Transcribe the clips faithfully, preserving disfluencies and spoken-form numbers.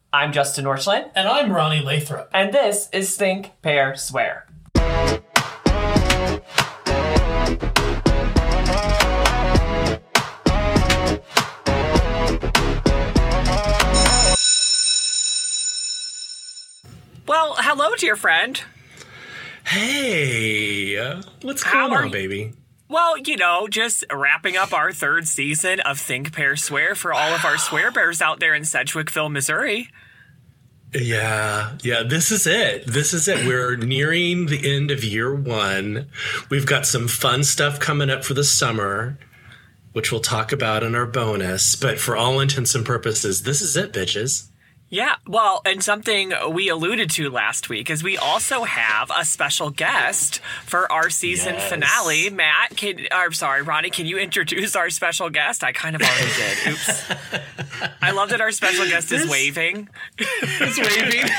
I'm Justin Norchland. And I'm Ronnie Lathrop. And this is Think, Pair, Swear. Well, hello, dear friend. Hey, what's How going are on, you? baby? Well, you know, just wrapping up our third season of Think, Pair, Swear for all of our swear bears out there in Sedgwickville, Missouri. Yeah, yeah, this is it. This is it. We're nearing the end of year one. We've got some fun stuff coming up for the summer, which we'll talk about in our bonus. But for all intents and purposes, this is it, bitches. Yeah, well, and something we alluded to last week is we also have a special guest for our season Yes. finale. Matt, can, I'm sorry, Ronnie, can you introduce our special guest? I kind of already did. Oops. I love that our special guest is This- waving. It's waving.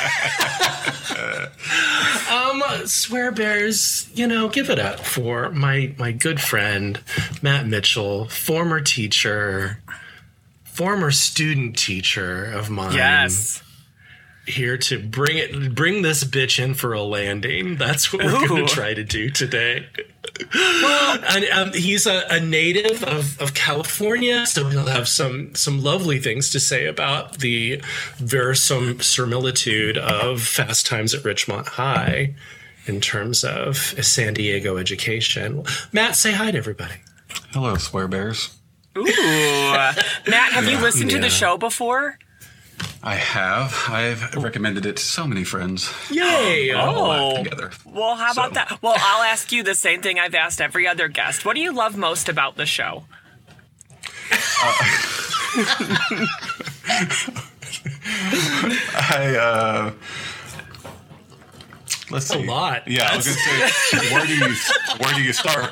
um, swear bears, you know, give it up for my my good friend Matt Mitchell, former teacher. Former student teacher of mine. Yes. Here to bring it, bring this bitch in for a landing. That's what we're going Ooh. to try to do today. Well, and, um, he's a, a native of, of California, so he'll have some some lovely things to say about the verisimilitude of Fast Times at Ridgemont High in terms of San Diego education. Matt, say hi to everybody. Hello, swear bears. Ooh. Matt, have you listened to Yeah. the show before? I have. I've recommended it to so many friends. Yay! We all laugh Oh. together. Well, how about So- that? Well, I'll ask you the same thing I've asked every other guest. What do you love most about the show? I, uh... Let's see. A lot. Yeah, I was going to say, where do you where do you start?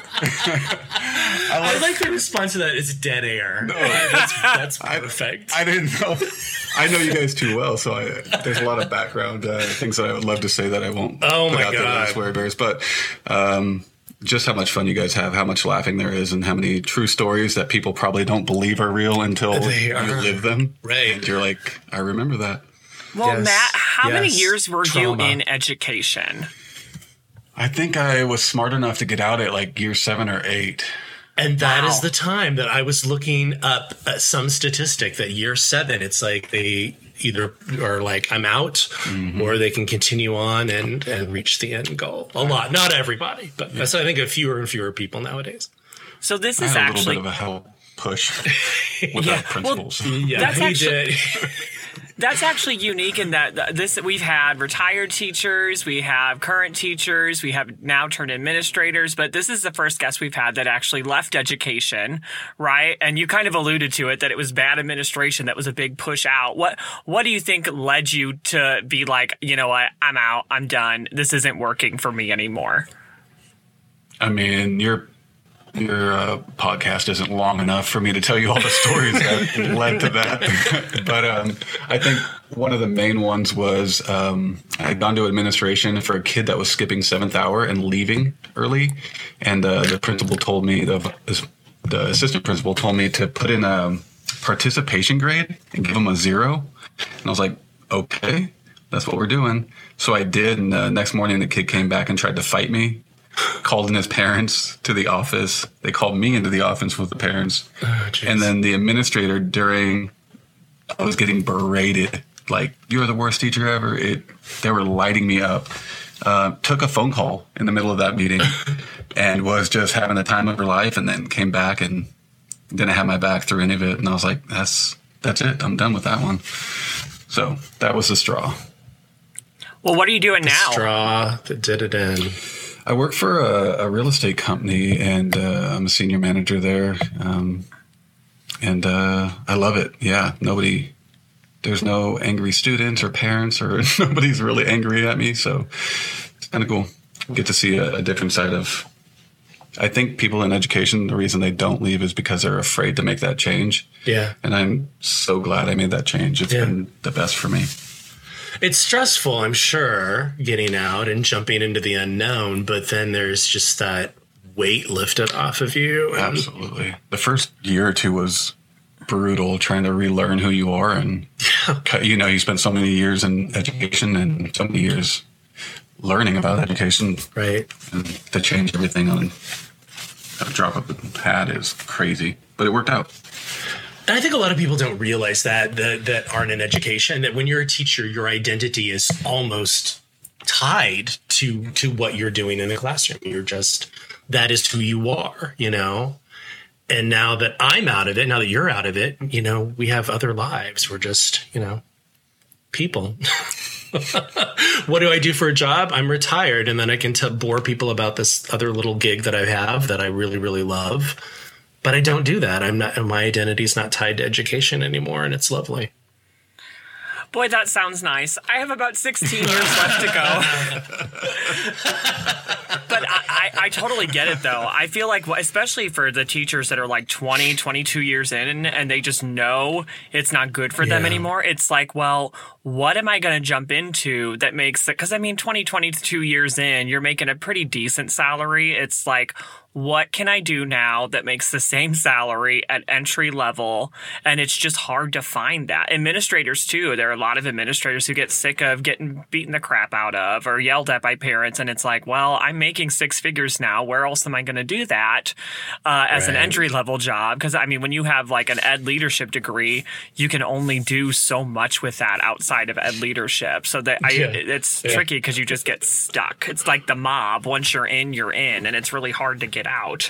I like the response to that is dead air. That's, that's perfect. I didn't know. I know you guys too well, so I, there's a lot of background uh, things that I would love to say that I won't Oh put my out there God. as swear bears. But um, just how much fun you guys have, how much laughing there is, and how many true stories that people probably don't believe are real until They you are. live them. Right. And you're like, I remember that. Well, Yes, Matt, how many yes. years were Trauma. you in education? I think I was smart enough to get out at like year seven or eight. And that is Wow. the time that I was looking up at some statistic that year seven, it's like they either are like, I'm out, or they can continue on and, and reach the end goal. A lot. Not everybody, but that's, I think, a fewer and fewer people nowadays. So this I is had a little actually bit of a hell push without Yeah, well, principles. Yeah, That's he actually- did. that's actually unique in that th- this we've had retired teachers, we have current teachers, we have now turned administrators, but this is the first guest we've had that actually left education, right? And you kind of alluded to it that it was bad administration that was a big push out. What what do you think led you to be like, you know what, I'm out, I'm done, this isn't working for me anymore? I mean, your your uh, podcast isn't long enough for me to tell you all the stories that led to that. But um, I think one of the main ones was um, I had gone to administration for a kid that was skipping seventh hour and leaving early, and uh, the principal told me the the assistant principal told me to put in a participation grade and give him a zero, and I was like, okay, that's what we're doing. So I did, and the next morning the kid came back and tried to fight me. Called in his parents to the office. They called me into the office with the parents. Oh, jeez. And then the administrator during, I was getting berated. Like, you're the worst teacher ever. It, they were lighting me up. Uh, took a phone call in the middle of that meeting and was just having the time of her life, and then came back and didn't have my back through any of it. And I was like, that's, that's it. I'm done with that one. So that was the straw. Well, what are you doing now? Straw that did it in. I work for a, a real estate company, and uh, I'm a senior manager there. Um, and uh, I love it. Yeah, nobody, there's no angry students or parents, or nobody's really angry at me. So it's kind of cool. Get to see a, a different side of, I think people in education, the reason they don't leave is because they're afraid to make that change. Yeah. And I'm so glad I made that change. It's Yeah. been the best for me. It's stressful, I'm sure, getting out and jumping into the unknown, but then there's just that weight lifted off of you. And Absolutely. The first year or two was brutal, trying to relearn who you are and you know, you spent so many years in education and so many years learning about education. Right. And to change everything on a drop of a hat is crazy, but it worked out. And I think a lot of people don't realize that, that that aren't in education, that when you're a teacher, your identity is almost tied to to what you're doing in the classroom. You're just, that is who you are, you know? And now that I'm out of it, now that you're out of it, you know, we have other lives. We're just, you know, people. What do I do for a job? I'm retired, and then I can t- bore people about this other little gig that I have that I really, really love. But I don't do that. I'm not. My identity is not tied to education anymore, and it's lovely. Boy, that sounds nice. I have about sixteen years left to go. But I, I, I totally get it, though. I feel like, especially for the teachers that are like twenty, twenty-two years in, and they just know it's not good for them Yeah. anymore. It's like, well, what am I going to jump into that makes it? Because, I mean, twenty, twenty-two years in, you're making a pretty decent salary. It's like, what can I do now that makes the same salary at entry level? And it's just hard to find that. Administrators, too. There are a lot of administrators who get sick of getting beaten the crap out of or yelled at by parents. And it's like, well, I'm making six figures now. Where else am I going to do that uh, as an Right. entry level job? Because, I mean, when you have like an ed leadership degree, you can only do so much with that outside of ed leadership. So that I, Yeah. it's Yeah. tricky because you just get stuck. It's like the mob. Once you're in, you're in. And it's really hard to get out.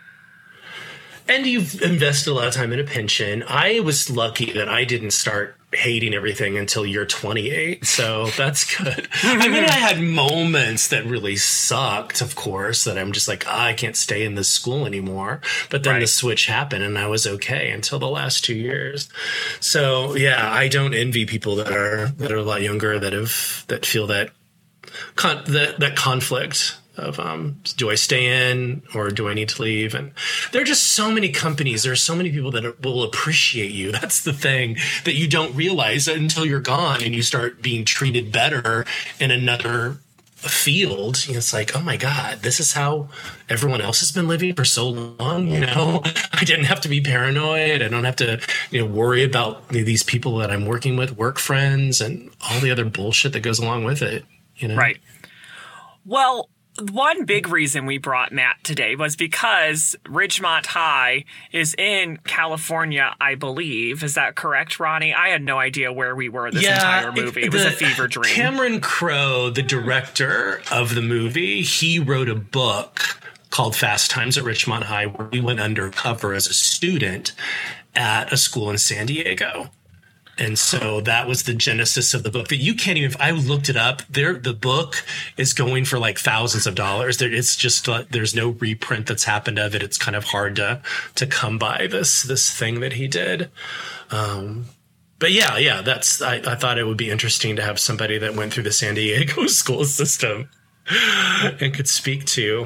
And you've invested a lot of time in a pension. I was lucky that I didn't start hating everything until you're twenty-eight. So that's good. I mean, I had moments that really sucked, of course, that I'm just like, oh, I can't stay in this school anymore. But then Right. the switch happened and I was okay until the last two years. So yeah, I don't envy people that are that are a lot younger that have that feel that con- that, that conflict of um, do I stay in or do I need to leave? And there are just so many companies. There are so many people that are, will appreciate you. That's the thing that you don't realize until you're gone and you start being treated better in another field. It's like, oh my God, this is how everyone else has been living for so long. You know, I didn't have to be paranoid. I don't have to, you know, worry about these people that I'm working with, work friends, and all the other bullshit that goes along with it. You know, Right. Well, one big reason we brought Matt today was because Ridgemont High is in California, I believe. Is that correct, Ronnie? I had no idea where we were this entire movie. It was the- a fever dream. Cameron Crowe, the director of the movie, he wrote a book called Fast Times at Ridgemont High, where we went undercover as a student at a school in San Diego. And so that was the genesis of the book that you can't even, I looked it up there. The book is going for like thousands of dollars. There, it's just, uh, there's no reprint that's happened of it. It's kind of hard to, to come by this, this thing that he did. Um, but yeah, yeah, that's, I, I thought it would be interesting to have somebody that went through the San Diego school system and could speak to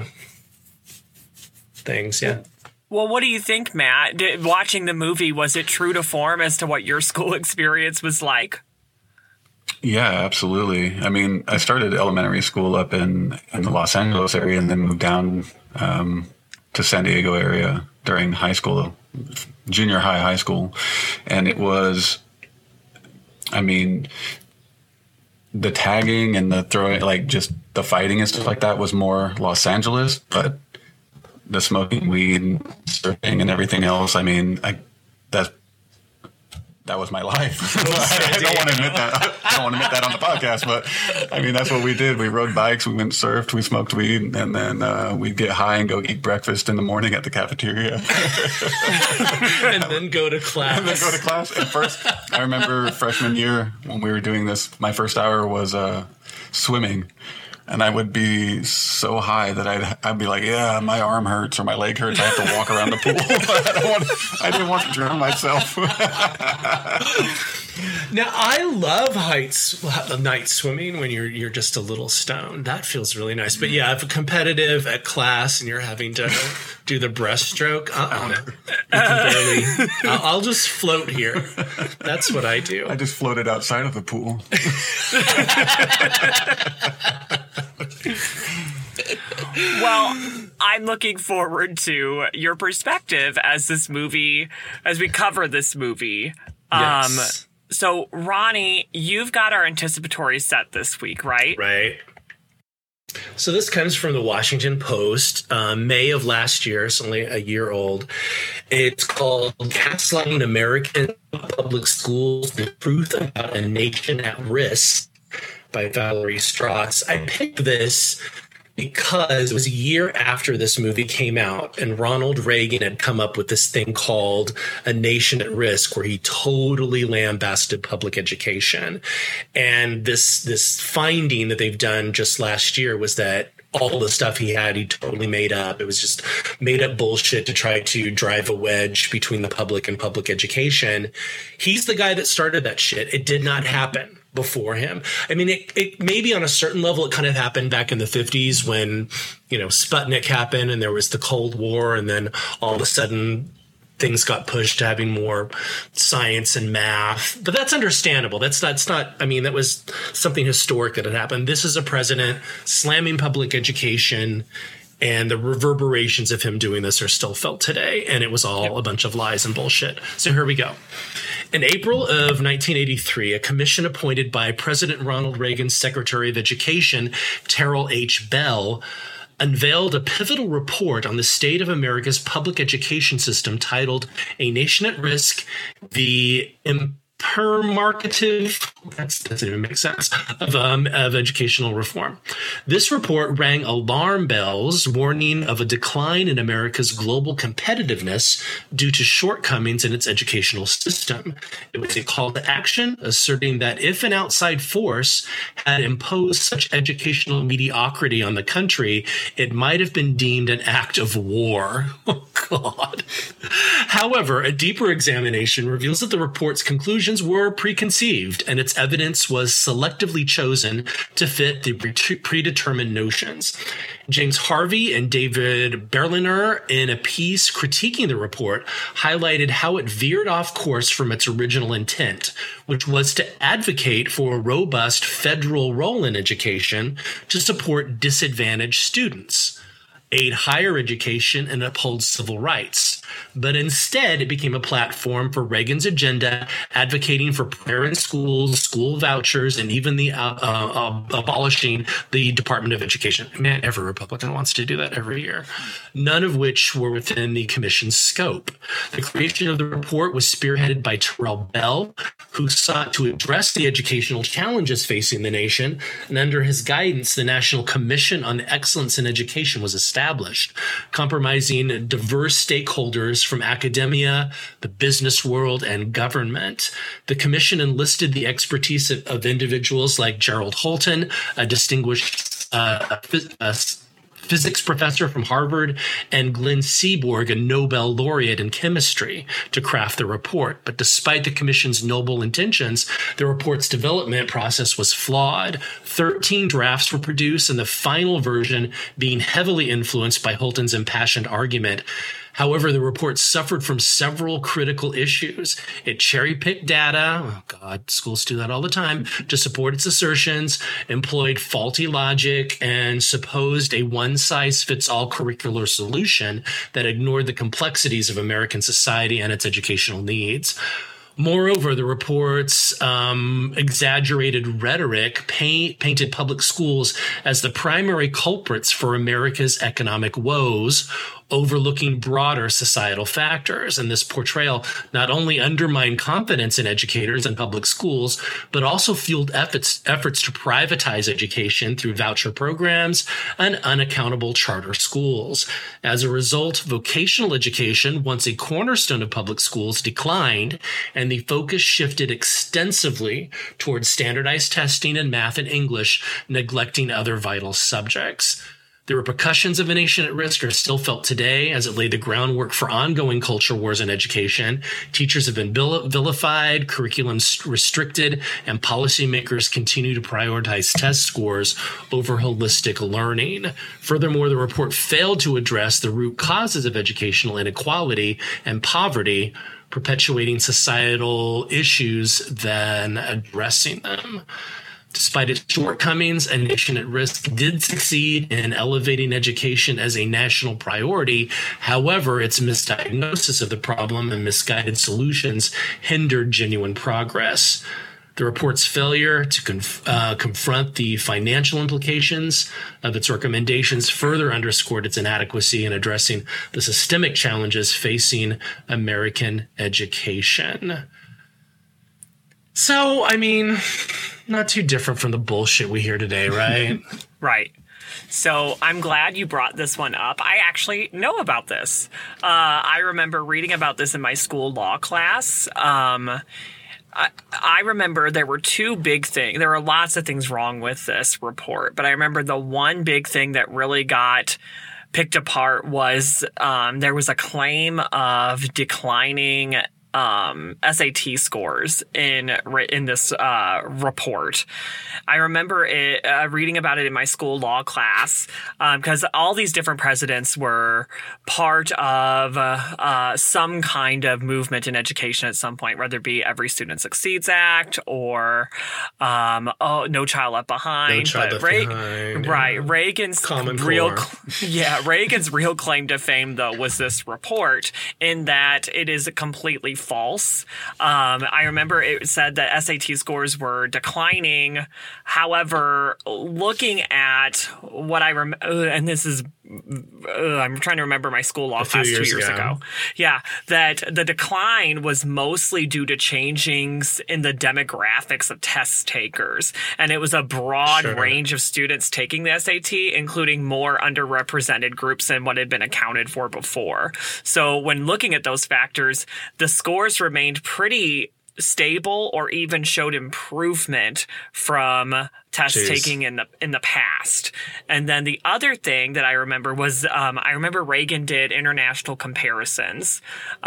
things. Yeah. Well, what do you think, Matt? Did, watching the movie, was it true to form as to what your school experience was like? Yeah, absolutely. I mean, I started elementary school up in, in the Los Angeles area and then moved down um, to San Diego area during high school, junior high, high school. And it was, I mean, the tagging and the throwing, like just the fighting and stuff like that was more Los Angeles, but the smoking weed and surfing and everything else, I mean, I, that's, that was my life. I don't want to admit that. I don't want to admit that on the podcast, but I mean, that's what we did. We rode bikes, we went and surfed, we smoked weed, and then uh, we'd get high and go eat breakfast in the morning at the cafeteria. And then go to class. And then go to class. At first, I remember freshman year when we were doing this, my first hour was uh, swimming. And I would be so high that I'd I'd be like, yeah, my arm hurts or my leg hurts. I have to walk around the pool. I, don't want, I didn't want to drown myself. Now, I love heights, night swimming when you're you're just a little stoned. That feels really nice. But yeah, if a competitive at class and you're having to do the breaststroke, uh-uh. You can barely, I'll, I'll just float here. That's what I do. I just floated outside of the pool. Well, I'm looking forward to your perspective as this movie, as we cover this movie. Um, Yes. So, Ronnie, you've got our anticipatory set this week, right? Right. So this comes from the Washington Post, uh, May of last year. It's only a year old. It's called Gaslighting American Public Schools, The Truth About a Nation at Risk by Valerie Strauss. I picked this because it was a year after this movie came out, and Ronald Reagan had come up with this thing called A Nation at Risk, where he totally lambasted public education. And this this finding that they've done just last year was that all the stuff he had, he totally made up. It was just made up bullshit to try to drive a wedge between the public and public education. He's the guy that started that shit. It did not happen before him. I mean, it, it maybe on a certain level, it kind of happened back in the fifties when, you know, Sputnik happened and there was the Cold War, and then all of a sudden things got pushed to having more science and math. But that's understandable. That's that's not, I mean, that was something historic that had happened. This is a president slamming public education, and the reverberations of him doing this are still felt today. And it was all yep. a bunch of lies and bullshit. So here we go. In April of nineteen eighty-three, a commission appointed by President Ronald Reagan's Secretary of Education, Terrell H. Bell, unveiled a pivotal report on the state of America's public education system titled A Nation at Risk, the Impermarcative, that's, that doesn't even make sense, of, um, of educational reform. This report rang alarm bells, warning of a decline in America's global competitiveness due to shortcomings in its educational system. It was a call to action, asserting that if an outside force had imposed such educational mediocrity on the country, it might have been deemed an act of war. Oh, God. However, a deeper examination reveals that the report's conclusions were preconceived, and its evidence was selectively chosen to fit the predetermined notions. James Harvey and David Berliner, in a piece critiquing the report, highlighted how it veered off course from its original intent, which was to advocate for a robust federal role in education to support disadvantaged students, aid higher education, and uphold civil rights. But instead, it became a platform for Reagan's agenda, advocating for prayer in schools, school vouchers, and even the uh, uh, abolishing the Department of Education. Man, every Republican wants to do that every year. None of which were within the commission's scope. The creation of the report was spearheaded by Terrell Bell, who sought to address the educational challenges facing the nation, and under his guidance, the National Commission on Excellence in Education was established, comprising diverse stakeholders from academia, the business world, and government. The commission enlisted the expertise of, of individuals like Gerald Holton, a distinguished uh, phys- uh, physics professor from Harvard, and Glenn Seaborg, a Nobel laureate in chemistry, to craft the report. But despite the commission's noble intentions, the report's development process was flawed. Thirteen drafts were produced, and the final version being heavily influenced by Holton's impassioned argument. However, the report suffered from several critical issues. It cherry-picked data, oh God, schools do that all the time, to support its assertions, employed faulty logic, and supposed a one-size-fits-all curricular solution that ignored the complexities of American society and its educational needs. Moreover, the report's um, exaggerated rhetoric paint, painted public schools as the primary culprits for America's economic woes, overlooking broader societal factors. And this portrayal not only undermined confidence in educators and public schools, but also fueled efforts, efforts to privatize education through voucher programs and unaccountable charter schools. As a result, vocational education, once a cornerstone of public schools, declined, and the focus shifted extensively towards standardized testing in math and English, neglecting other vital subjects. The repercussions of A Nation at Risk are still felt today, as it laid the groundwork for ongoing culture wars in education. Teachers have been vilified, curriculums restricted, and policymakers continue to prioritize test scores over holistic learning. Furthermore, the report failed to address the root causes of educational inequality and poverty, perpetuating societal issues than addressing them. Despite its shortcomings, A Nation at Risk did succeed in elevating education as a national priority. However, its misdiagnosis of the problem and misguided solutions hindered genuine progress. The report's failure to conf- uh, confront the financial implications of its recommendations further underscored its inadequacy in addressing the systemic challenges facing American education. So, I mean, not too different from the bullshit we hear today, right? Right. So I'm glad you brought this one up. I actually know about this. Uh, I remember reading about this in my school law class. Um, I, I remember there were two big things. There were lots of things wrong with this report, but I remember the one big thing that really got picked apart was um, there was a claim of declining Um, S A T scores in in this uh, report. I remember it, uh, reading about it in my school law class because um, all these different presidents were part of uh, uh, some kind of movement in education at some point, whether it be Every Student Succeeds Act or um, oh, No Child Left Behind. No Child but Left Re- Behind. Right, Yeah. Reagan's Common real, Core. cl- yeah, Reagan's real claim to fame though was this report, in that it is completely false. Um, I remember it said that S A T scores were declining. However, looking at what I remember, and this is, uh, I'm trying to remember my school law class two years years ago. ago. Yeah, that the decline was mostly due to changings in the demographics of test takers. And it was a broad Sure. range of students taking the S A T, including more underrepresented groups than what had been accounted for before. So when looking at those factors, the scores remained pretty stable or even showed improvement from test Jeez. taking in the in the past. And then the other thing that I remember was um, I remember Reagan did international comparisons.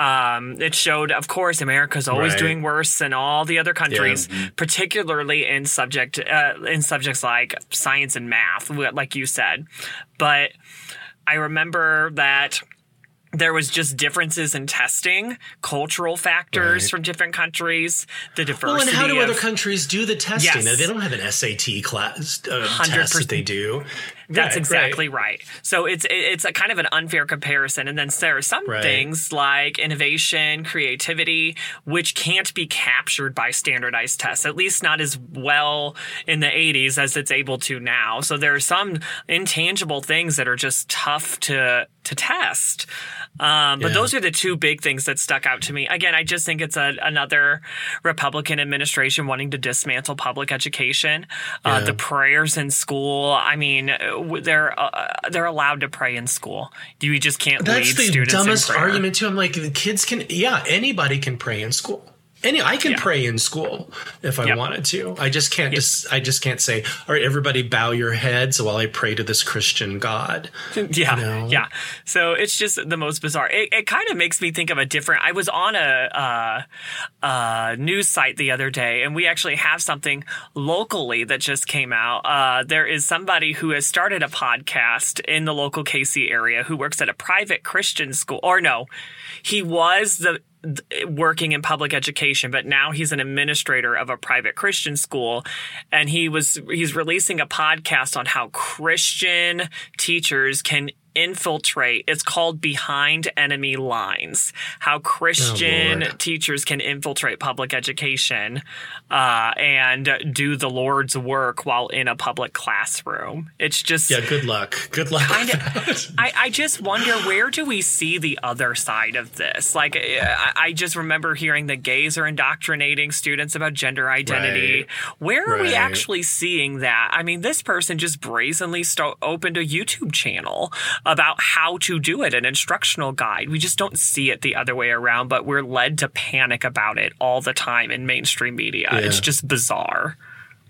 Um, it showed, of course, America's always Right. doing worse than all the other countries, Yeah. particularly in subject uh, in subjects like science and math, like you said. But I remember that there was just differences in testing, cultural factors Right. from different countries, the diversity. Well, and how do of, other countries do the testing? Yes. They don't have an S A T class uh, one hundred percent. test that they do. That's Right, exactly right. right. So it's it's a kind of an unfair comparison. And then there are some Right. things like innovation, creativity, which can't be captured by standardized tests, at least not as well in the eighties as it's able to now. So there are some intangible things that are just tough to to test. Um, but Yeah. those are the two big things that stuck out to me. Again, I just think it's a, another Republican administration wanting to dismantle public education. Uh, Yeah. the prayers in school. I mean, they're uh, they're allowed to pray in school. You just can't That's lead the students dumbest in prayer. argument too. I'm like, the kids can, yeah, anybody can pray in school. Any, I can Yeah. pray in school if I Yep. wanted to. I just can't just, I just can't say, all right, everybody bow your heads while I pray to this Christian God. Yeah, know? yeah. So it's just the most bizarre. It, it kind of makes me think of a different. I was on a, uh, uh, news site the other day, and we actually have something locally that just came out. Uh, there is somebody who has started a podcast in the local K C area who works at a private Christian school. Or no, he was the. working in public education, but now he's an administrator of a private Christian school, and he was he's releasing a podcast on how Christian teachers can infiltrate. It's called Behind Enemy Lines. How Christian Oh, Lord. teachers can infiltrate public education uh, and do the Lord's work while in a public classroom. It's just Yeah, good luck. Good luck. kind with of, that. I, I just wonder, where do we see the other side of this? Like, I, I just remember hearing that gays are indoctrinating students about gender identity. Right. Where are we Right. actually seeing that? I mean, this person just brazenly sto- opened a YouTube channel about how to do it, an instructional guide. We just don't see it the other way around, but we're led to panic about it all the time in mainstream media. Yeah. It's just bizarre.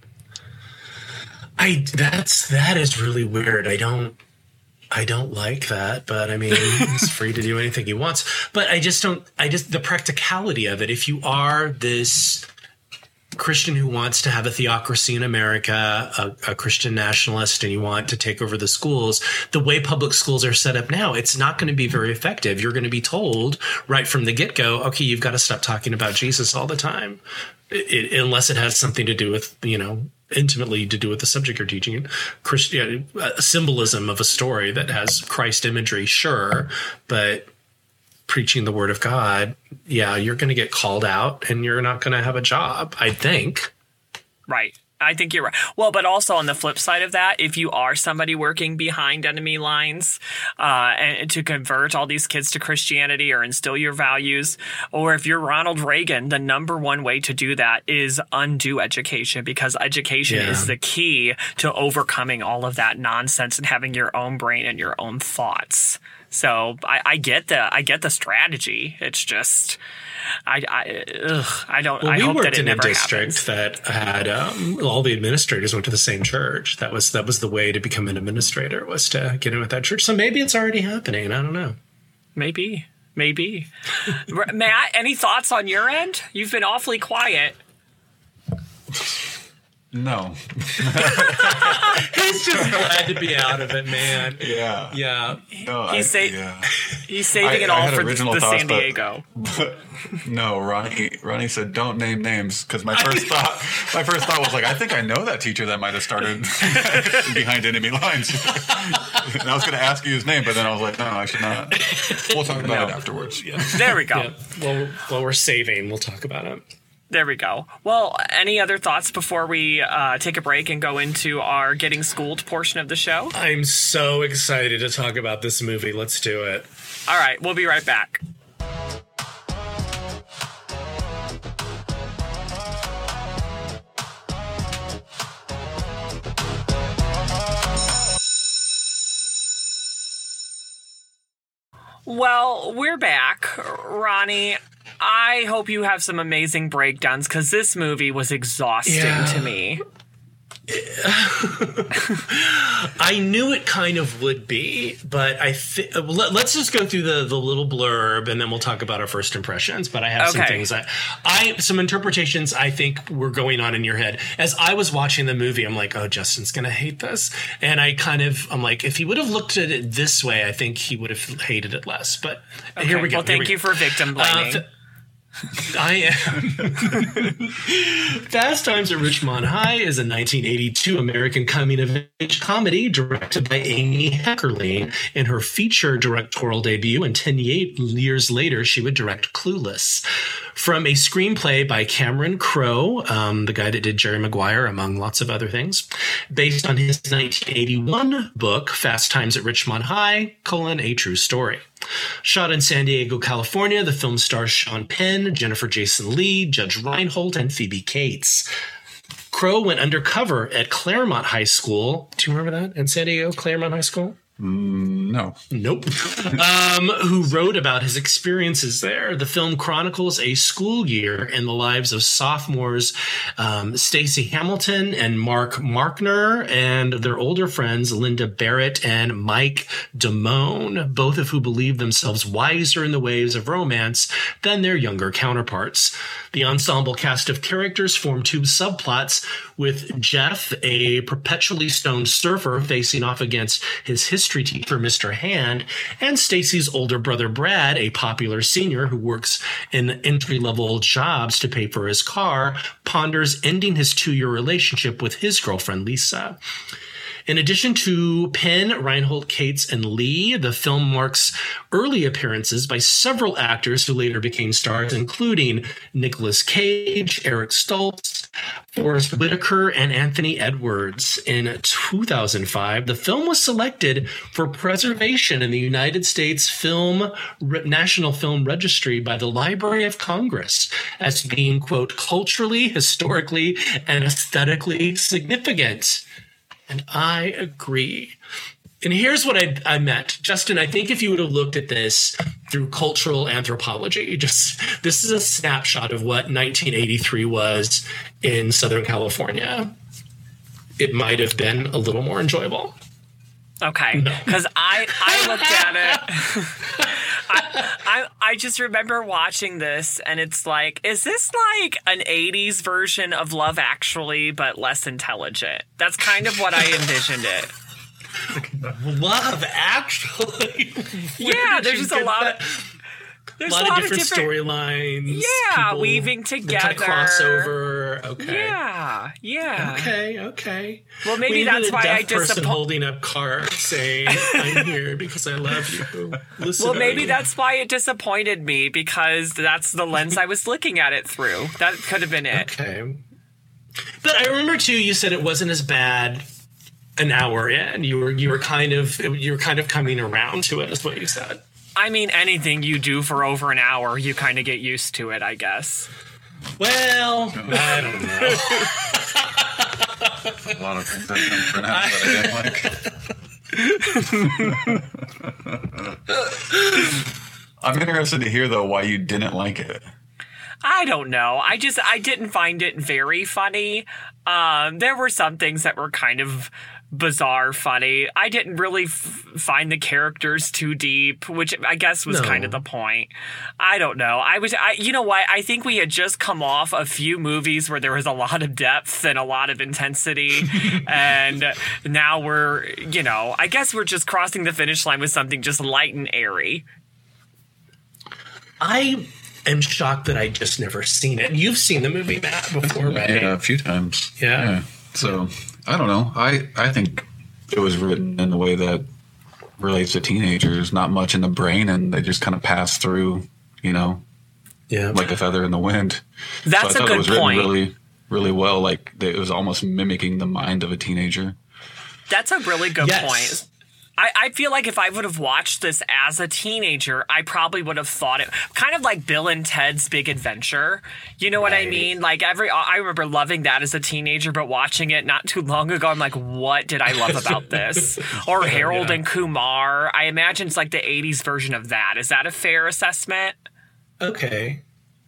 I that's that is really weird. I don't I don't like that, but I mean, he's free to do anything he wants. But I just don't I just the practicality of it. If you are this Christian who wants to have a theocracy in America, a, a Christian nationalist, and you want to take over the schools, the way public schools are set up now, it's not going to be very effective. You're going to be told right from the get-go, okay, you've got to stop talking about Jesus all the time, it, it, unless it has something to do with, you know, intimately to do with the subject you're teaching. Christian, a symbolism of a story that has Christ imagery, sure, but preaching the word of God, yeah, you're going to get called out and you're not going to have a job, I think. Right. I think you're right. Well, but also on the flip side of that, if you are somebody working behind enemy lines uh, and to convert all these kids to Christianity or instill your values, or if you're Ronald Reagan, the number one way to do that is undo education, because education Yeah. is the key to overcoming all of that nonsense and having your own brain and your own thoughts. So I, I get the I get the strategy. It's just I I, ugh, I don't. Well, I we hope worked that it in never a district happens. that had um, all the administrators went to the same church. That was that was the way to become an administrator, was to get in with that church. So maybe it's already happening. I don't know. Maybe, maybe. Matt, any thoughts on your end? You've been awfully quiet. No. He's just glad to be out of it, man. Yeah. Yeah. No, I, He's, sa- yeah. he's saving I- it I all had for the, original the thoughts, San but- Diego. No, Ronnie. Ronnie said, "Don't name names," because my first thought, my first thought was like, I think I know that teacher that might have started behind enemy lines. And I was going to ask you his name, but then I was like, no, I should not. We'll talk about No. it afterwards. Yeah. There we go. Yeah. Well, while we're saving, we'll talk about it. There we go. Well, any other thoughts before we uh, take a break and go into our Getting Schooled portion of the show? I'm so excited to talk about this movie. Let's do it. All right, we'll be right back. Well, we're back. Ronnie, I hope you have some amazing breakdowns, because this movie was exhausting Yeah. to me. I knew it kind of would be, but I th- let, let's just go through the, the little blurb and then we'll talk about our first impressions. But I have some Okay. things that I some interpretations I think were going on in your head as I was watching the movie. I'm like, oh, Justin's gonna hate this, and I kind of I'm like, if he would have looked at it this way, I think he would have hated it less. But here Okay, we go. Well, here thank we you go. for victim blaming. Uh, th- I am. Fast Times at Ridgemont High is a nineteen eighty-two American coming-of-age comedy directed by Amy Heckerling in her feature directorial debut, and ten years later, she would direct Clueless. From a screenplay by Cameron Crowe, um, the guy that did Jerry Maguire, among lots of other things, based on his nineteen eighty-one book, Fast Times at Ridgemont High, colon, a true story. Shot in San Diego, California, the film stars Sean Penn, Jennifer Jason Leigh, Judge Reinhold, and Phoebe Cates. Crowe went undercover at Claremont High School. Do you remember that? In San Diego, Claremont High School? No. Nope. um, who wrote about his experiences there. The film chronicles a school year in the lives of sophomores um, Stacey Hamilton and Mark Markner and their older friends Linda Barrett and Mike Damone, both of who believe themselves wiser in the ways of romance than their younger counterparts. The ensemble cast of characters form two subplots, with Jeff, a perpetually stoned surfer facing off against his history teacher, Mister Hand, and Stacy's older brother, Brad, a popular senior who works in entry-level jobs to pay for his car, ponders ending his two-year relationship with his girlfriend, Lisa. In addition to Penn, Reinhold, Cates, and Lee, the film marks early appearances by several actors who later became stars, including Nicolas Cage, Eric Stoltz, Forrest Whitaker, and Anthony Edwards. In two thousand five, the film was selected for preservation in the United States Film National Film Registry by the Library of Congress as being, quote, culturally, historically, and aesthetically significant. And I agree. And here's what I, I meant. Justin, I think if you would have looked at this through cultural anthropology, just this is a snapshot of what nineteen eighty-three was in Southern California, it might have been a little more enjoyable. Okay, because I, I looked at it. I, I I just remember watching this, and it's like, is this like an eighties version of Love Actually, but less intelligent? That's kind of what I envisioned it. Love Actually. Where Yeah, did there's you just a get lot that? of There's a lot, of different, different storylines. Yeah, people, weaving together. Kind of crossover. Okay. Yeah, yeah. Okay, okay. Well, maybe we that's why I person disappoint. holding up cards saying, "I'm here because I love you." Listen well, maybe that's why it disappointed me, because that's the lens I was looking at it through. That could have been it. Okay. But I remember too. You said it wasn't as bad an hour in. You were you were kind of you were kind of coming around to it, is what you said. I mean, anything you do for over an hour, you kind of get used to it, I guess. Well, I don't A know. lot of things that come that I didn't like. I'm interested to hear, though, why you didn't like it. I don't know. I just, I didn't find it very funny. Um, there were some things that were kind of bizarre funny. I didn't really f- find the characters too deep, which I guess was no. kind of the point. I don't know. I was, I, you know what? I think we had just come off a few movies where there was a lot of depth and a lot of intensity. And now we're, you know, I guess we're just crossing the finish line with something just light and airy. I am shocked that I just never seen it. You've seen the movie, Matt, before, right? Yeah, a few times. Yeah. yeah. So, I don't know. I, I think it was written in a way that relates to teenagers, not much in the brain, and they just kind of pass through, you know, yeah, like a feather in the wind. That's so I a thought good it was written point. really, really well. Like, it was almost mimicking the mind of a teenager. That's a really good Yes. point. I, I feel like if I would have watched this as a teenager, I probably would have thought it kind of like Bill and Ted's Big Adventure. You know what I Right. mean? Like every, I remember loving that as a teenager, but watching it not too long ago, I'm like, what did I love about this? Or Harold Yeah. and Kumar. I imagine it's like the eighties version of that. Is that a fair assessment? Okay.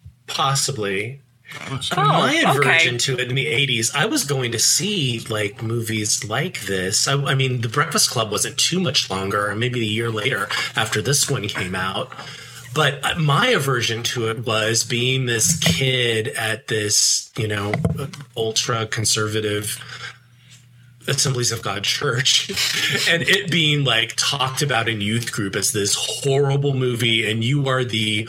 Possibly. Oh, My aversion okay. to it in the eighties, I was going to see like movies like this. I, I mean, The Breakfast Club wasn't too much longer, maybe a year later after this one came out. But my aversion to it was being this kid at this, you know, ultra conservative Assemblies of God church and it being like talked about in youth group as this horrible movie and you are the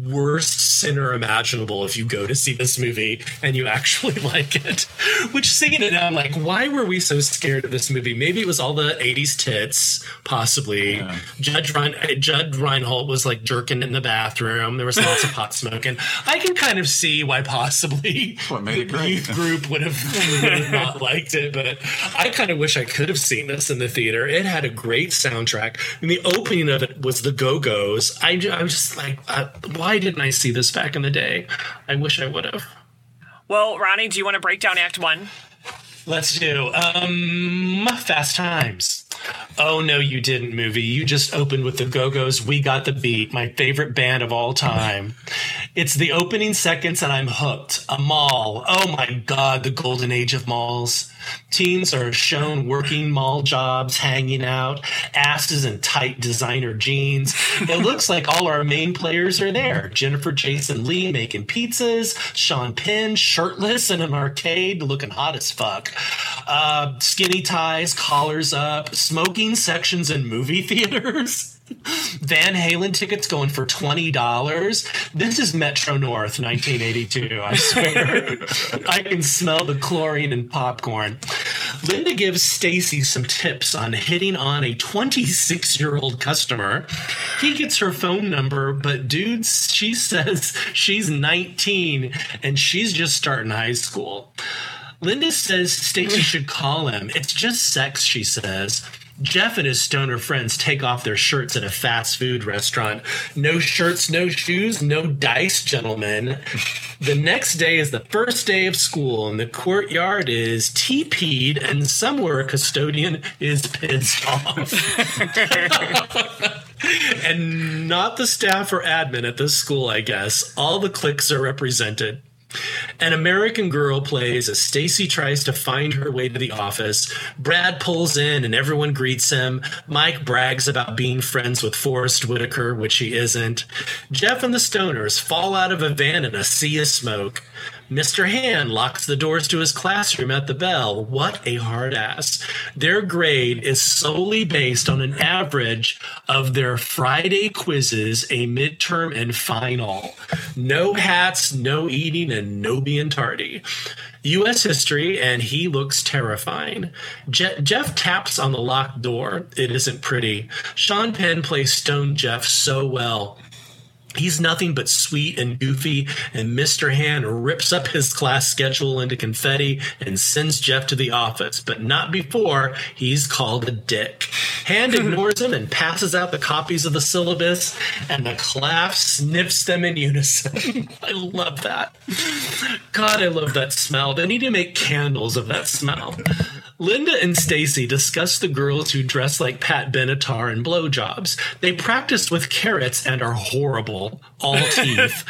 worst sinner imaginable if you go to see this movie and you actually like it. Which, seeing it now, I'm like, why were we so scared of this movie? Maybe it was all the eighties tits, possibly. Yeah. Judge Rein- Judd Reinhold was like jerking in the bathroom. There was lots of pot smoking. I can kind of see why possibly What made it the great. youth group would have, would have not liked it, but I kind of wish I could have seen this in the theater. It had a great soundtrack. And the opening of it was the Go-Go's. I, ju- I was just like, uh, why didn't I see this back in the day? I wish I would have. Well, Ronnie, do you want to break down Act One? Let's do um, Fast Times. Oh, no, you didn't, movie. You just opened with the Go-Go's We Got the Beat, my favorite band of all time. It's the opening seconds and I'm hooked. A mall. Oh, my God, the golden age of malls. Teens are shown working mall jobs, hanging out, asses in tight designer jeans. It looks like all our main players are there. Jennifer Jason Leigh making pizzas, Sean Penn shirtless in an arcade looking hot as fuck. Uh, skinny ties, collars up, smoking sections in movie theaters. Van Halen tickets going for twenty dollars. This is Metro North nineteen eighty-two, I swear. I can smell the chlorine and popcorn. Linda gives Stacy some tips on hitting on a twenty-six-year-old customer. He gets her phone number, but dude, she says she's nineteen and she's just starting high school. Linda says Stacy should call him. It's just sex, she says. Jeff and his stoner friends take off their shirts at a fast food restaurant. No shirts, no shoes, no dice, gentlemen. The next day is the first day of school, and the courtyard is T P'd, and somewhere a custodian is pissed off. And not the staff or admin at this school, I guess. All the cliques are represented. An American Girl plays as Stacy tries to find her way to the office. Brad pulls in and everyone greets him. Mike brags about being friends with Forrest Whitaker, which he isn't. Jeff and the Stoners fall out of a van in a sea of smoke. Mister Hand locks the doors to his classroom at the bell. What a hard ass. Their grade is solely based on an average of their Friday quizzes, a midterm and final. No hats, no eating, and no being tardy. U S history, and he looks terrifying. Je- Jeff taps on the locked door. It isn't pretty. Sean Penn plays Stone Jeff so well. He's nothing but sweet and goofy, and Mister Hand rips up his class schedule into confetti and sends Jeff to the office, but not before he's called a dick. Hand ignores him and passes out the copies of the syllabus, and the class sniffs them in unison. I love that. God, I love that smell. They need to make candles of that smell. Linda and Stacy discuss the girls who dress like Pat Benatar and blowjobs. They practice with carrots and are horrible, all teeth.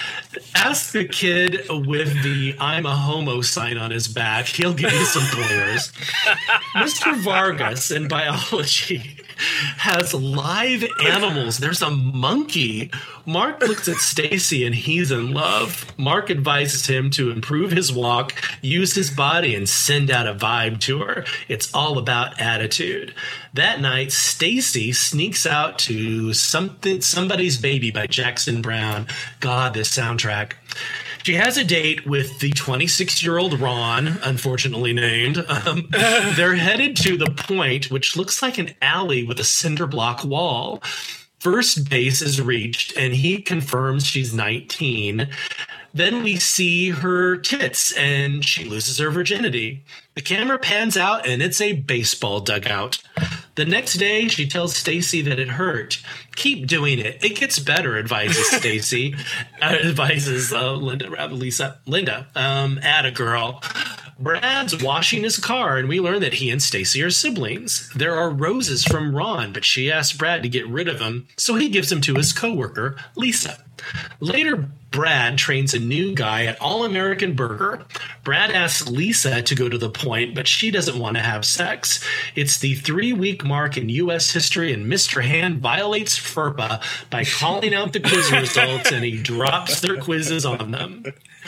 Ask the kid with the I'm a homo sign on his back. He'll give you some pointers. Mister Vargas in biology has live animals. There's a monkey. Mark looks at Stacy and he's in love. Mark advises him to improve his walk, use his body, and send out a vibe to her. It's all about attitude. That night, Stacy sneaks out to something somebody's Baby by Jackson Browne. God, this soundtrack. She has a date with the twenty-six-year-old Ron, unfortunately named. Um, they're headed to the point, which looks like an alley with a cinder block wall. First base is reached, and he confirms she's nineteen. Then we see her tits, and she loses her virginity. The camera pans out, and it's a baseball dugout. The next day, she tells Stacy that it hurt. Keep doing it. It gets better, advises Stacy. uh, advises uh, Linda, rather Lisa. Linda, um, atta girl. Brad's washing his car, and we learn that he and Stacy are siblings. There are roses from Ron, but she asks Brad to get rid of them, so he gives them to his coworker, Lisa. Later, Brad trains a new guy at All-American Burger. Brad asks Lisa to go to the point, but she doesn't want to have sex. It's the three-week mark in U S history, and Mister Hand violates FERPA by calling out the quiz results, and he drops their quizzes on them.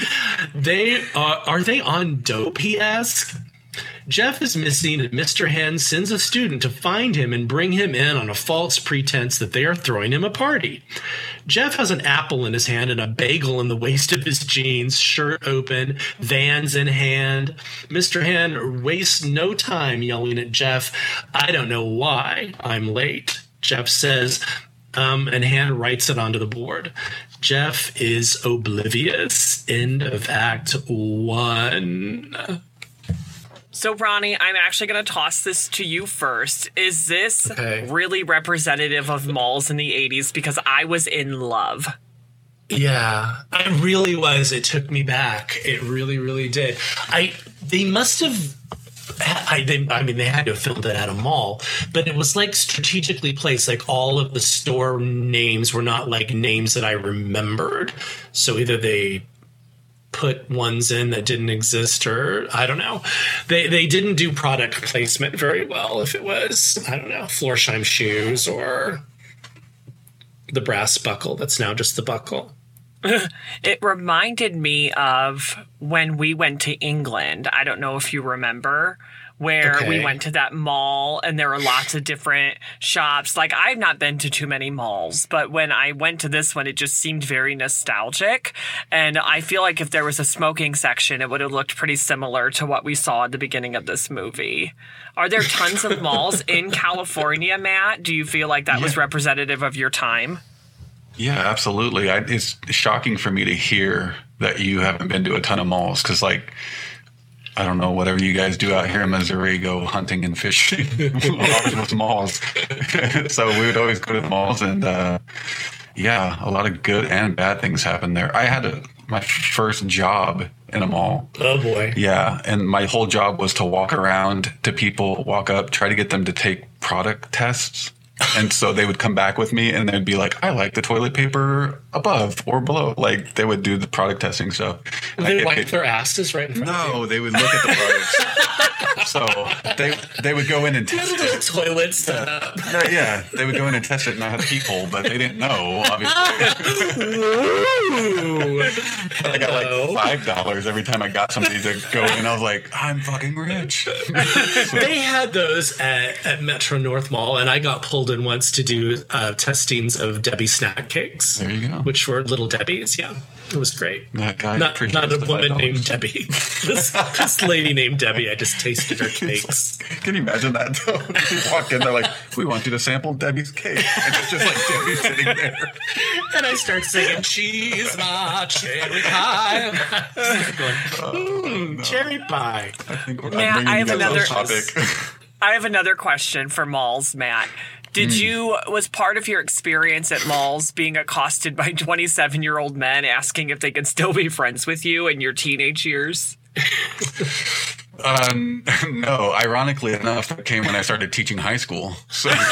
They uh, are they on dope, he asks. Jeff is missing, and Mister Hand sends a student to find him and bring him in on a false pretense that they are throwing him a party. Jeff has an apple in his hand and a bagel in the waist of his jeans, shirt open, Vans in hand. Mister Hand wastes no time yelling at Jeff, I don't know why I'm late. Jeff says, um, and Hand writes it onto the board. Jeff is oblivious. End of Act One. So, Ronnie, I'm actually going to toss this to you first. Is this okay. really representative of malls in the eighties? Because I was in love. Yeah, I really was. It took me back. It really, really did. I they must have. I, they, I mean, they had to have filmed it at a mall, but it was like strategically placed. Like all of the store names were not like names that I remembered. So either they put ones in that didn't exist, or I don't know. They they didn't do product placement very well. If it was, I don't know, Florsheim shoes or the brass buckle that's now just the buckle. It reminded me of when we went to England. I don't know if you remember, where okay. we went to that mall and there were lots of different shops. Like, I've not been to too many malls, but when I went to this one, it just seemed very nostalgic. And I feel like if there was a smoking section, it would have looked pretty similar to what we saw at the beginning of this movie. Are there tons of malls in California, Matt? Do you feel like that yeah. was representative of your time? Yeah, absolutely. I, it's shocking for me to hear that you haven't been to a ton of malls because, like, I don't know, whatever you guys do out here in Missouri, go hunting and fishing. Always with malls. So we would always go to the malls, and uh, yeah, a lot of good and bad things happen there. I had a, my first job in a mall. Oh boy. Yeah, and my whole job was to walk around to people, walk up, try to get them to take product tests. And so they would come back with me and they'd be like, I like the toilet paper above or below. Like, they would do the product testing stuff. They wipe their asses right in front no, of you? No, they would look at the products. So they they would go in and test it. Toilet stuff. Yeah, yeah, they would go in and test it and I had a peephole, but they didn't know, obviously. Ooh. I got like five dollars every time I got somebody to go in. I was like, I'm fucking rich. So, They had those at, at Metro North Mall, and I got pulled in once to do uh, testings of Debbie snack cakes. There you go. Which were little Debbie's, yeah. It was great. that guy Not, appreciates not a the woman five dollars. named Debbie. this, this lady named Debbie, I just tasted her cakes. Can you imagine that though? You walk in, they're like, we want you to sample Debbie's cake. And it's just like Debbie sitting there. And I start singing, cheese, my cherry pie. Going, mm, cherry pie. I think we're Matt, bringing I have you guys another- off topic. I have another question for malls, Matt. Did Hmm. you, was part of your experience at malls being accosted by twenty-seven-year-old men asking if they could still be friends with you in your teenage years? Um, no, ironically enough, that came when I started teaching high school. So no,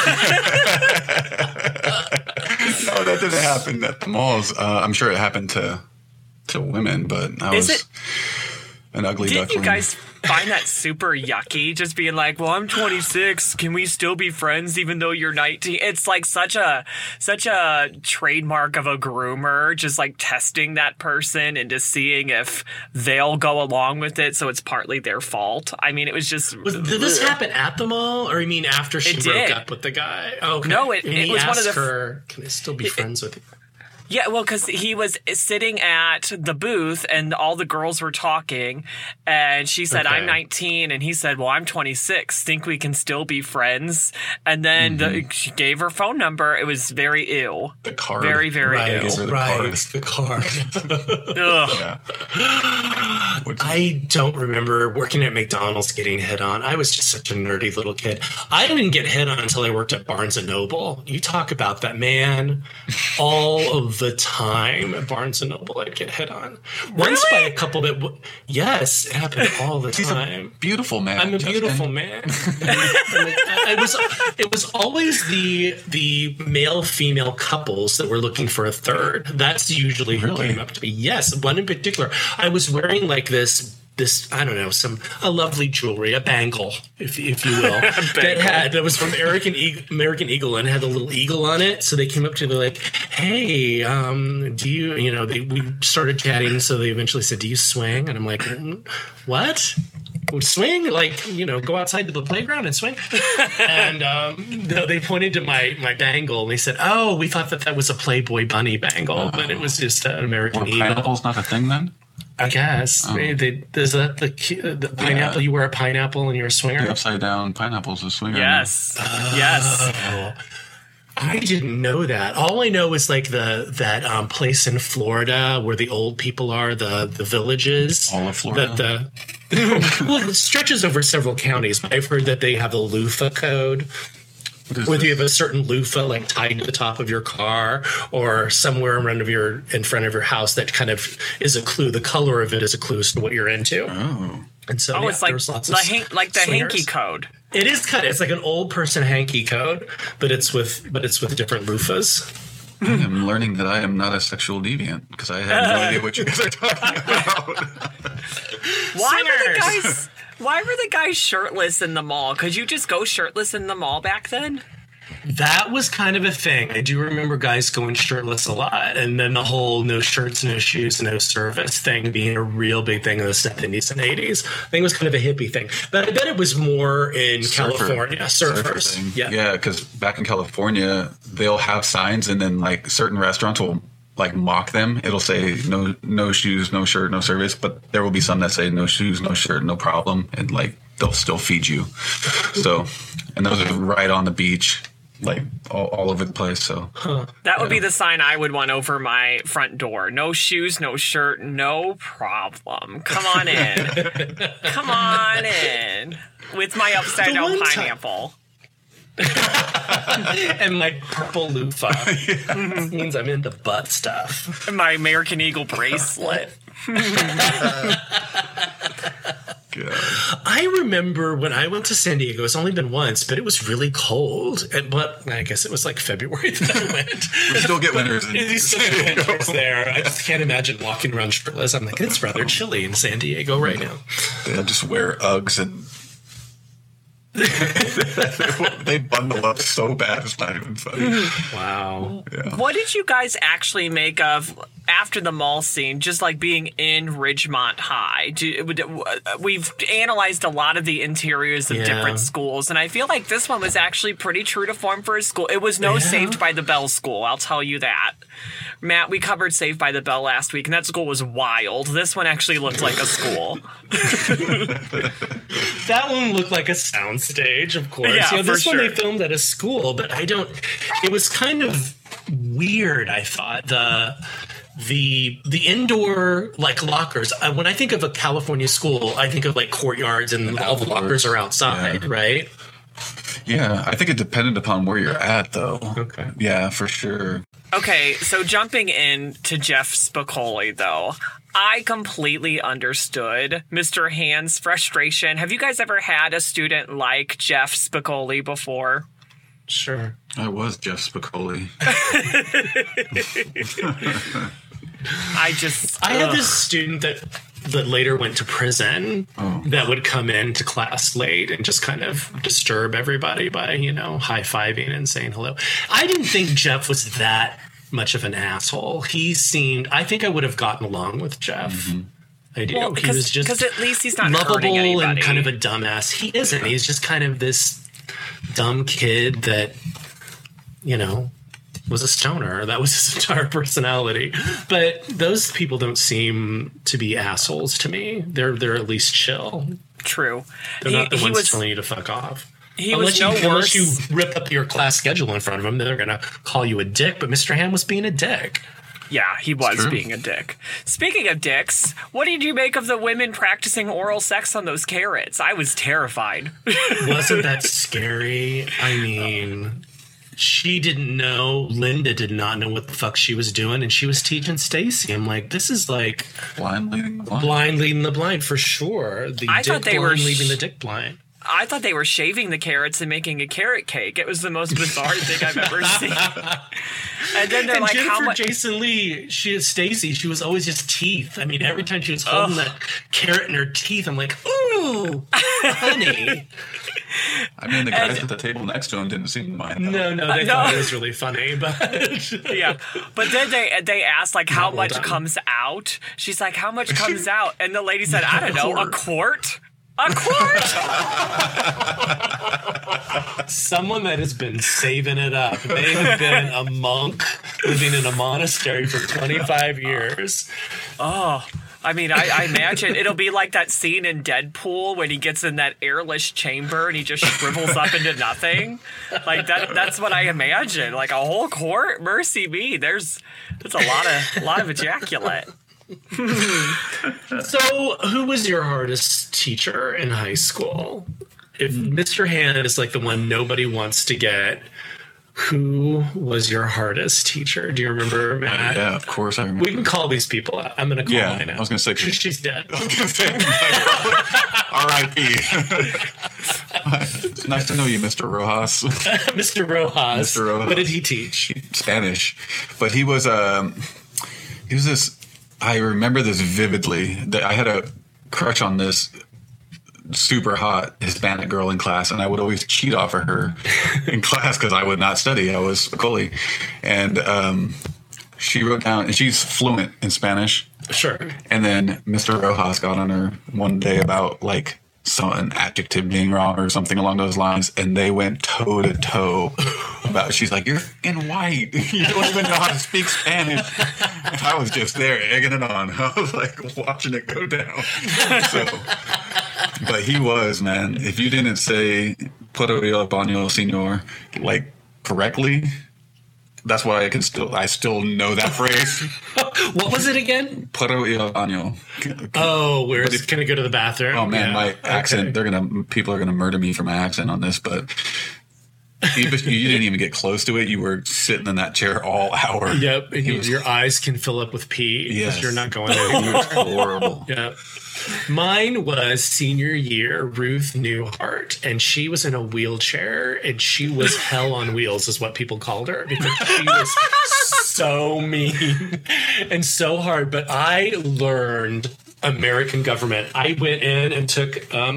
that didn't happen at the malls. Uh, I'm sure it happened to to women, but I Is was it- an ugly Didn't you duckling. guys find that super yucky? Just being like, "Well, I'm twenty-six. Can we still be friends even though you're nineteen?" It's like such a such a trademark of a groomer, just like testing that person and just seeing if they'll go along with it. So it's partly their fault. I mean, it was just. Was, did this happen at the mall, or you mean after she It broke did. up with the guy? Oh, okay. No, it- and it he was one of asked the- her, can I still be friends with you? Yeah, well, because he was sitting at the booth and all the girls were talking, and she said, Okay. I'm nineteen, and he said, well, I'm twenty-six. Think we can still be friends? And then the, she gave her phone number. It was very ew. The card. Very, very Right, ew. the right, card. the card. Ugh. Yeah. Which- I don't remember working at McDonald's getting hit on. I was just such a nerdy little kid. I didn't get hit on until I worked at Barnes and Noble. You talk about that, man. All of the time at Barnes and Noble, I'd get hit on. Once by a couple that, w- yes, it happened all the He's a time. beautiful man. I'm a Justin. beautiful man. it was it was always the the male female couples that were looking for a third. That's usually who Really? came up to me. Yes, one in particular. I was wearing like this this I don't know some a lovely jewelry, a bangle, if if you will, that had that was from American Eagle, American Eagle and had a little eagle on it. So they came up to me like, "Hey, um, do you you know?" They we started chatting. So they eventually said, "Do you swing?" And I'm like, "Mm, "What?" Swing, like, you know, go outside to the playground and swing. And um, no, they pointed to my my bangle and they said, "Oh, we thought that that was a Playboy bunny bangle, but it was just an American Well, Eagle." pineapple's not a thing then? I guess. Maybe they, is that the, cu- the pineapple? You wear a pineapple and you're a swinger? The upside down pineapple's a swinger. Yes. yes. Oh, I didn't know that. All I know is like the that um, place in Florida where the old people are, the the villages. All of Florida? That the well, it stretches over several counties. But I've heard that they have a loofah code. What is Whether you this? have a certain loofah like tied to the top of your car or somewhere around of your in front of your house that kind of is a clue. The color of it is a clue as to what you're into. Oh. And so Oh, yeah, it's like there's lots the, of han- like the swingers. hanky code. It is kind of it's like an old person hanky code, but it's with but it's with different loofahs. I am learning that I am not a sexual deviant because I have no idea what you guys are talking about. Why were the Swingers. guys? Why were the guys shirtless in the mall? Could you just go shirtless in the mall back then? That was kind of a thing. I do remember guys going shirtless a lot, and then the whole no shirts, no shoes, no service thing being a real big thing in the seventies and eighties. I think it was kind of a hippie thing, but I bet it was more in Surfer. California. Surfer Surfers, thing. yeah. Yeah, because back in California, they'll have signs, and then like certain restaurants will like mock them. It'll say no, no shoes, no shirt, no service, but there will be some that say no shoes, no shirt, no problem, and like they'll still feed you. So, and those are right on the beach, like all, all over the place. So, That would be the sign I would want over my front door. No shoes, no shirt, no problem. Come on in. Come on in. With my upside The down one ti- pineapple. And my purple loofah means I'm into butt stuff. And my American Eagle bracelet. God. I remember when I went to San Diego. It's only been once, but it was really cold. And but I guess it was like February that I went. We still get winners. In These San Diego. winters there. I just can't imagine walking around shirtless. I'm like, it's rather chilly in San Diego right now. Yeah, just wear Uggs and They bundle up so bad, it's not even funny. Wow. Yeah. What did you guys actually make of after the mall scene, just like being in Ridgemont High? Do, we've analyzed a lot of the interiors of Yeah. different schools, and I feel like this one was actually pretty true to form for a school. It was no Yeah. Saved by the Bell school, I'll tell you that. Matt, we covered Saved by the Bell last week, and that school was wild. This one actually looked like a school. That one looked like a soundstage, of course. Yeah, You know, this for one sure. they filmed at a school, but I don't. It was kind of weird. I thought the the the indoor like lockers. Uh, when I think of a California school, I think of like courtyards and all the lockers are outside, Yeah. right? Yeah, I think it depended upon where you're at, though. Okay. Yeah, for sure. Okay, so jumping in to Jeff Spicoli, though, I completely understood Mister Hand's frustration. Have you guys ever had a student like Jeff Spicoli before? Sure. I was Jeff Spicoli. I just... I had ugh. this student that that later went to prison Oh. that would come into class late and just kind of disturb everybody by, you know, high-fiving and saying hello. I didn't think Jeff was that much of an asshole. He seemed, I think I would have gotten along with Jeff. Mm-hmm. I do. Well, he because was just because at least he's not hurting lovable anybody. and kind of a dumbass. He isn't. He's just kind of this dumb kid that, you know, was a stoner. That was his entire personality. But those people don't seem to be assholes to me. They're they're at least chill. True. They're he, not the he ones was, telling you to fuck off. he unless was you, no unless worse. you rip up your class schedule in front of them, they're going to call you a dick. But Mister Ham was being a dick. Yeah, he was true. being a dick. Speaking of dicks, what did you make of the women practicing oral sex on those carrots? I was terrified. Wasn't that scary? I mean, she didn't know. Linda did not know what the fuck she was doing, and she was teaching Stacy. I'm like, this is like Blind leading the blind. blind leading the blind for sure. The I dick thought they blind were sh- leading the dick blind. I thought they were shaving the carrots and making a carrot cake. It was the most bizarre thing I've ever seen. And then they're And like, Jennifer how much? Jason Lee, she is Stacy. She was always just teeth. I mean, every time she was holding that carrot in her teeth, I'm like, ooh, honey. I mean, the guys at the table next to him didn't seem to mind. That. No, no, they no. thought it was really funny, but Yeah, but then they they asked like how well much done. comes out. She's like, how much comes out? And the lady said, I don't know, a quart. A quart. someone that has been saving it up. They have been a monk living in a monastery for twenty-five years. Oh. I mean, I, I imagine it'll be like that scene in Deadpool when he gets in that airless chamber and he just shrivels up into nothing. Like that that's what I imagine. Like a whole quart? Mercy me. There's that's a lot of a lot of ejaculate. So, who was your hardest teacher in high school? If Mister Hand is like the one nobody wants to get, who was your hardest teacher? Do you remember, Matt? Yeah, of course I remember. We can call these people out. I'm going to call Yeah, mine out. I was gonna say- she's dead. R I P It's nice to know you, Mister Rojas. Mister Rojas. Mister Rojas. What did he teach? Spanish, but he was um he was this. I remember this vividly. That I had a crush on this super hot Hispanic girl in class, and I would always cheat off of her in class because I would not study. I was Spicoli, and um, she wrote down, and she's fluent in Spanish. Sure. And then Mister Rojas got on her one day about like some an adjective being wrong or something along those lines, and they went toe to toe about. She's like, "You're in white. You don't even know how to speak Spanish." And I was just there egging it on. I was like watching it go down. So, but he was, man. If you didn't say "Puerto Rico baño, señor" like correctly. That's why I can still I still know that phrase. What was it again? Puerto Rico baño. Oh, where it's going to go to the bathroom? Oh man, Yeah. my accent. Okay. They're gonna people are gonna murder me for my accent on this, but even, you didn't even get close to it. You were sitting in that chair all hour. Yep. And you, was- your eyes can fill up with pee because Yes. you're not going It anywhere. was horrible. Yep. Mine was senior year, Ruth Newhart, and she was in a wheelchair, and she was hell on wheels, is what people called her, because she was so mean and so hard. But I learned American government. I went in and took um,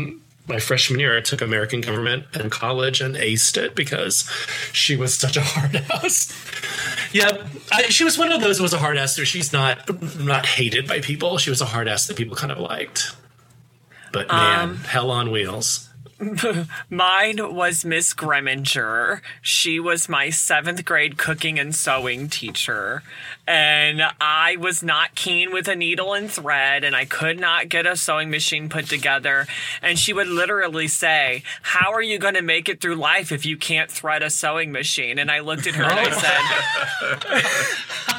my freshman year, I took American government in college and aced it because she was such a hard ass. Yeah, I, she was one of those who was a hard ass. So she's not not hated by people. She was a hard ass that people kind of liked. But man, um, hell on wheels. Mine was Miss Greminger. She was my seventh grade cooking and sewing teacher. And I was not keen with a needle and thread, and I could not get a sewing machine put together. And she would literally say, how are you going to make it through life if you can't thread a sewing machine? And I looked at her and I said...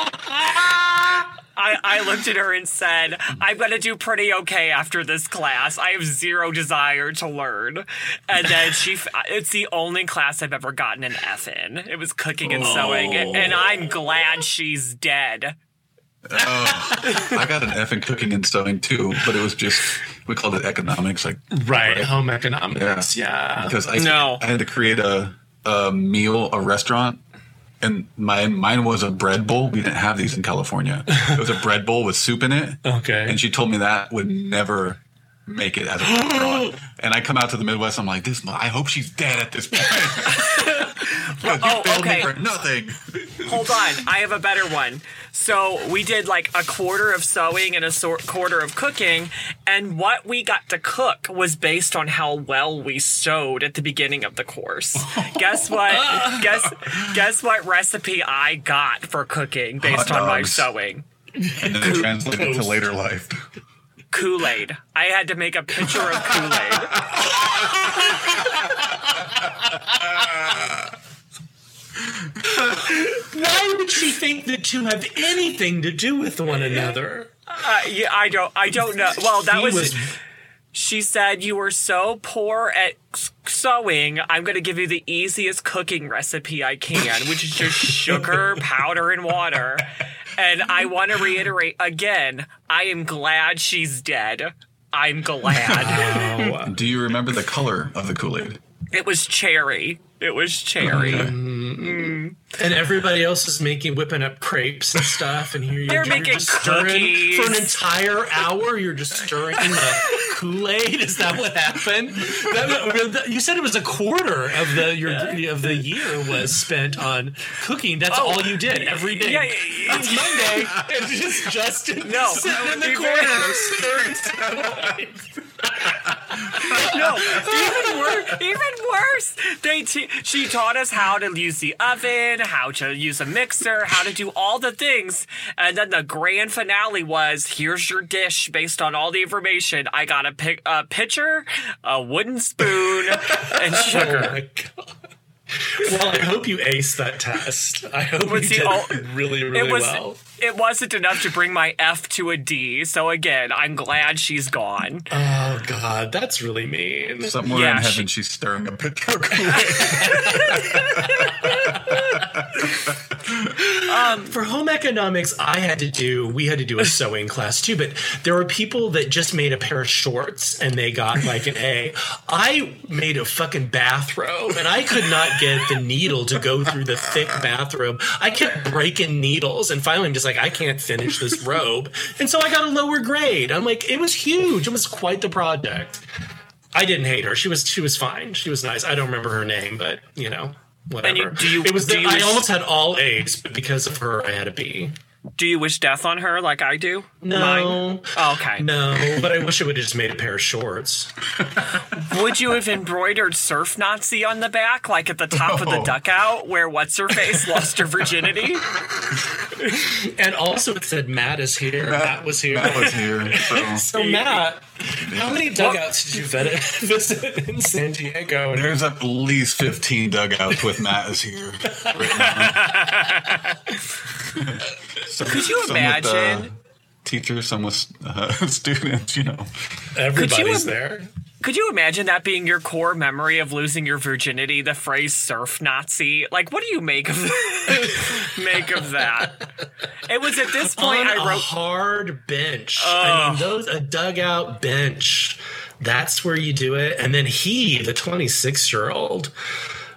I, I looked at her and said, I'm going to do pretty okay after this class. I have zero desire to learn. And then she, it's the only class I've ever gotten an F in. It was cooking and sewing. Oh. And I'm glad she's dead. Oh, I got an F in cooking and sewing too, but it was just, we called it economics. Like Right, right? Home economics, yeah. yeah. Because I, no. I had to create a, a meal, a restaurant. And my mine was a bread bowl. We didn't have these in California. It was a bread bowl with soup in it. Okay. And she told me that would never make it as a restaurant. And I come out to the Midwest. I'm like, this. I hope she's dead at this point. well, oh, okay. For nothing. Hold on. I have a better one. So we did like a quarter of sewing and a sort quarter of cooking, and what we got to cook was based on how well we sewed at the beginning of the course. Guess what? guess guess what recipe I got for cooking based on my sewing? And then it translated to later life. Kool-Aid. I had to make a pitcher of Kool-Aid. Why would she think the two have anything to do with one another? Uh, yeah, I don't. I don't know. Well, that was, was. She said you were so poor at sewing. I'm going to give you the easiest cooking recipe I can, which is just sugar, powder, and water. And I want to reiterate again. I am glad she's dead. I'm glad. Wow. Do you remember the color of the Kool-Aid? It was cherry. It was cherry. Okay. Mm. And everybody else is making, whipping up crepes and stuff. And here you're, They're you're making just stirring cookies. For an entire hour, you're just stirring the Kool-Aid. Is that what happened? That, you said it was a quarter of the your yeah. of the year was spent on cooking. That's oh, all you did every day. Yeah, yeah, yeah. It's Monday. And just Justin no, sitting in the even, corner stirring No, even worse. Even worse. They te- she taught us how to use the oven, how to use a mixer, how to do all the things, and then the grand finale was, here's your dish based on all the information. I got a, pic- a pitcher, a wooden spoon, and sugar. Oh my God. Well, I hope you aced that test. I hope you did all, really, really it was, well. It wasn't enough to bring my F to a D, so again, I'm glad she's gone. Oh, God, that's really mean. Somewhere yeah, in heaven, she, she's stirring a pitcher of um, For home economics, I had to do, we had to do a sewing class too, but there were people that just made a pair of shorts and they got like an A. I made a fucking bathrobe and I could not get the needle to go through the thick bathrobe. I kept breaking needles, and finally I'm just like, I can't finish this robe. And so I got a lower grade. I'm like, it was huge. It was quite the project. I didn't hate her. She was she was fine. She was nice. I don't remember her name, but you know, whatever. And you, do you, it was do the, you I wish, almost had all A's, but because of her, I had a B. Do you wish death on her like I do? No. Oh, okay. No, but I wish I would have just made a pair of shorts. Would you have embroidered Surf Nazi on the back, like at the top oh. of the dugout, where What's-Her-Face lost her virginity? And also it said, Matt is here. Matt, Matt was here. Matt was here. So, so Matt, how many dugouts did you visit in San Diego? There's at least fifteen dugouts with Matt is here. Right now. Some, Could you imagine? With, uh, teachers, some with uh, students, you know. Everybody's could you, there. Could you imagine that being your core memory of losing your virginity, the phrase surf Nazi? Like, what do you make of make of that? It was at this point On I wrote a hard bench. Uh, I mean, those a dugout bench. That's where you do it. And then he, the twenty-six year old,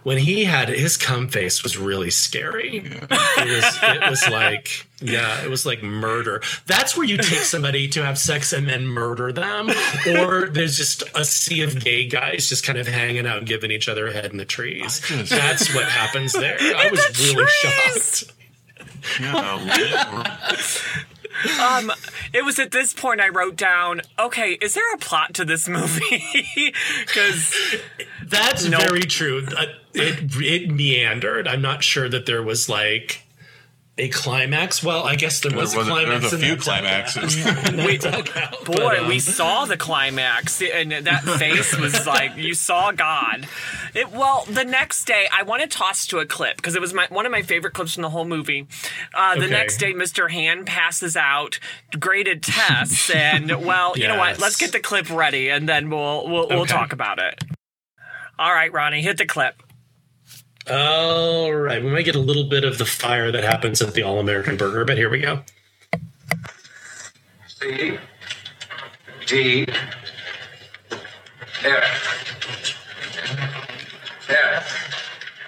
when he had his cum face was really scary. Yeah. It was it was like yeah, it was like murder. That's where you take somebody to have sex and then murder them, or there's just a sea of gay guys just kind of hanging out and giving each other a head in the trees. Just, That's what happens there. I was the really trees. shocked. Yeah, Um, it was at this point I wrote down, okay, is there a plot to this movie? Because that's nope. very true. Uh, it it meandered. I'm not sure that there was like a climax. Well, I guess there was, there was a climax. There was a few climaxes. we, but, boy, um, we saw the climax, and that face was like you saw God. It, well, the next day, I want to toss to a clip because it was my, one of my favorite clips from the whole movie. Uh, the okay. next day, Mister Hand passes out graded tests, and well, you yes. know what? Let's get the clip ready, and then we'll we'll, we'll okay. talk about it. All right, Ronnie, hit the clip. All right, we might get a little bit of the fire that happens at the All American Burger, but here we go. C D F F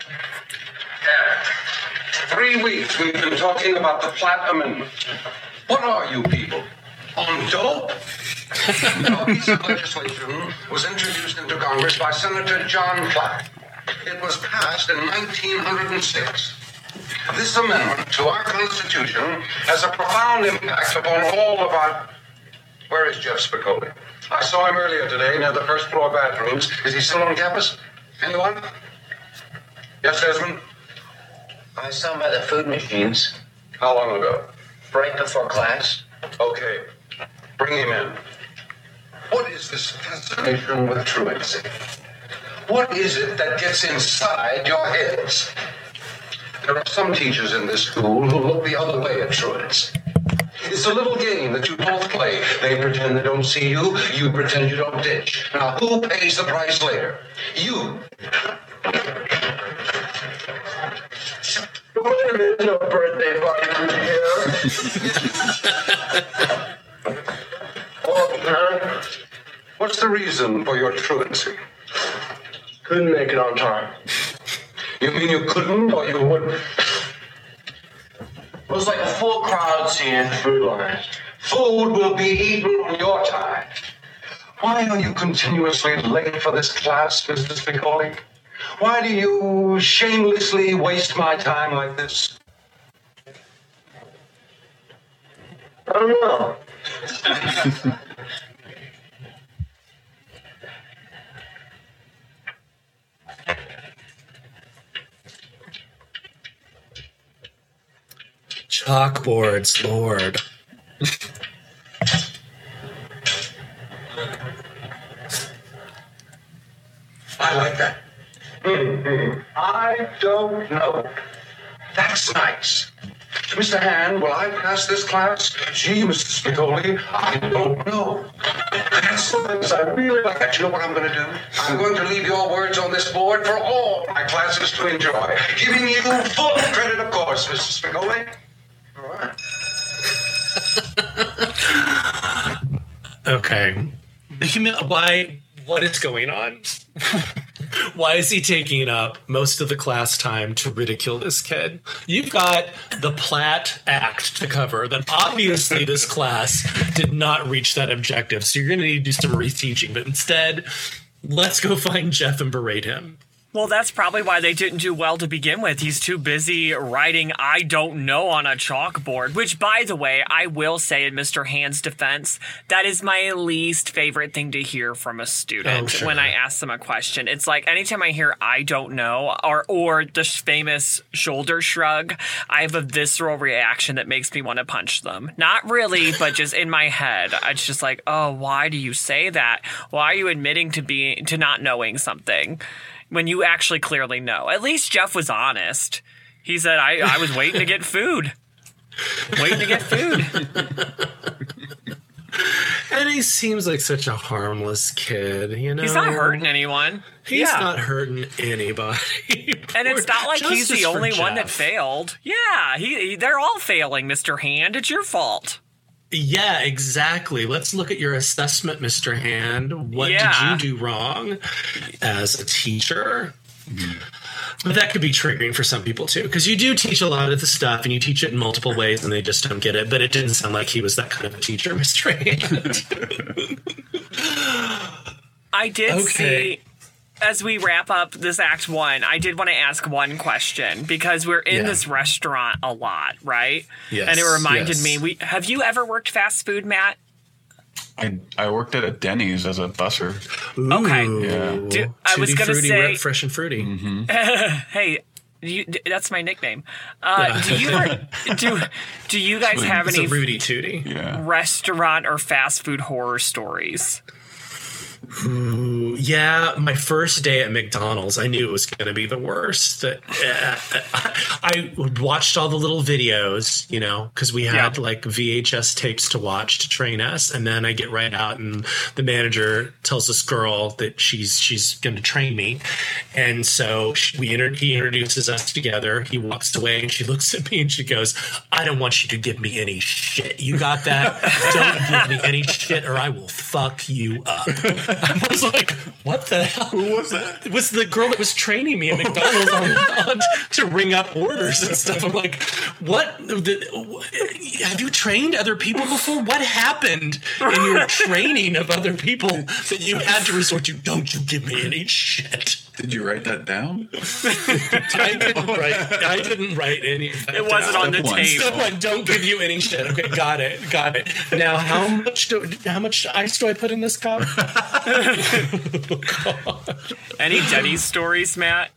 F. Three weeks we've been talking about the Platt Amendment. What are you people? On dope? A piece of legislation was introduced into Congress by Senator John Platt. It was passed in nineteen oh six. This amendment to our Constitution has a profound impact upon all of our... Where is Jeff Spicoli? I saw him earlier today near the first floor bathrooms. Is he still on campus? Anyone? Yes, Desmond? I saw him by the food machines. How long ago? Right before class. Okay. Bring him in. What is this fascination with truancy? What is it that gets inside your heads? There are some teachers in this school who look the other way at truants. It's a little game that you both play. They pretend they don't see you. You pretend you don't ditch. Now, who pays the price later? You. Wait a minute, no birthday party here. Oh, what's the reason for your truancy? Couldn't make it on time. You mean you couldn't or you wouldn't? It was like a full crowd seeing food lines. Food will be eaten on your time. Why are you continuously late for this class, Mister Spicoli? Why do you shamelessly waste my time like this? I don't know. Chalkboards, Lord. I like that. Mm-hmm. I don't know. That's nice. Mister Hand, will I pass this class? Gee, Mister Spicoli, I don't know. That's something I really like that. You know what I'm going to do? I'm going to leave your words on this board for all my classes to enjoy. Giving you full credit, of course, Mister Spicoli. All right. Okay. Why? What is going on? Why is he taking up most of the class time to ridicule this kid? You've got the Platt Act to cover that obviously this class did not reach that objective. So you're going to need to do some reteaching. But instead, let's go find Jeff and berate him. Well, that's probably why they didn't do well to begin with. He's too busy writing I don't know on a chalkboard, which, by the way, I will say in Mister Hand's defense, that is my least favorite thing to hear from a student oh, sure. when I ask them a question. It's like anytime I hear I don't know or, or the famous shoulder shrug, I have a visceral reaction that makes me want to punch them. Not really, but just in my head. It's just like, oh, why do you say that? Why are you admitting to being to not knowing something? When you actually clearly know. At least Jeff was honest. He said, I, I was waiting to get food. Waiting to get food. And he seems like such a harmless kid, you know? He's not hurting anyone. He's yeah. not hurting anybody. And it's not like he's the only one that Jeff. failed. Yeah, he, he they're all failing, Mister Hand. It's your fault. Yeah, exactly. Let's look at your assessment, Mister Hand. What Yeah. did you do wrong as a teacher? Mm-hmm. But that could be triggering for some people too, because you do teach a lot of the stuff and you teach it in multiple ways and they just don't get it. But it didn't sound like he was that kind of a teacher, Miss Ray. I did Okay. see, as we wrap up this act one, I did want to ask one question because we're in Yeah. this restaurant a lot, right? Yes, And it reminded yes. me, we have you ever worked fast food, Matt? I, I worked at a Denny's as a busser. Okay. Yeah. Do- I was Tutti gonna frutti, say- rip, fresh and fruity. Hey, you, that's my nickname. Uh, do you do do you guys have It's any a Rudy Tooty. Yeah. restaurant or fast food horror stories? Ooh, yeah, my first day at McDonald's, I knew it was going to be the worst. Uh, I watched all the little videos, you know, because we had Yeah. like V H S tapes to watch to train us, and then I get right out, and the manager tells this girl that she's she's going to train me, and so she, we inter- he introduces us together. He walks away, and she looks at me and she goes, "I don't want you to give me any shit. You got that? Don't give me any shit, or I will fuck you up." I was like, what the hell? Who was that? It was the girl that was training me at McDonald's on, on, to ring up orders and stuff. I'm like, what? The, have you trained other people before? What happened in your training of other people that you had to resort to? Don't you give me any shit. Did you write that down? I didn't write, I didn't write any. It wasn't on the Step one. tape. Step one, don't give you any shit. Okay, got it, got it. Now, how much do how much ice do I put in this cup? Any Denny's stories, Matt?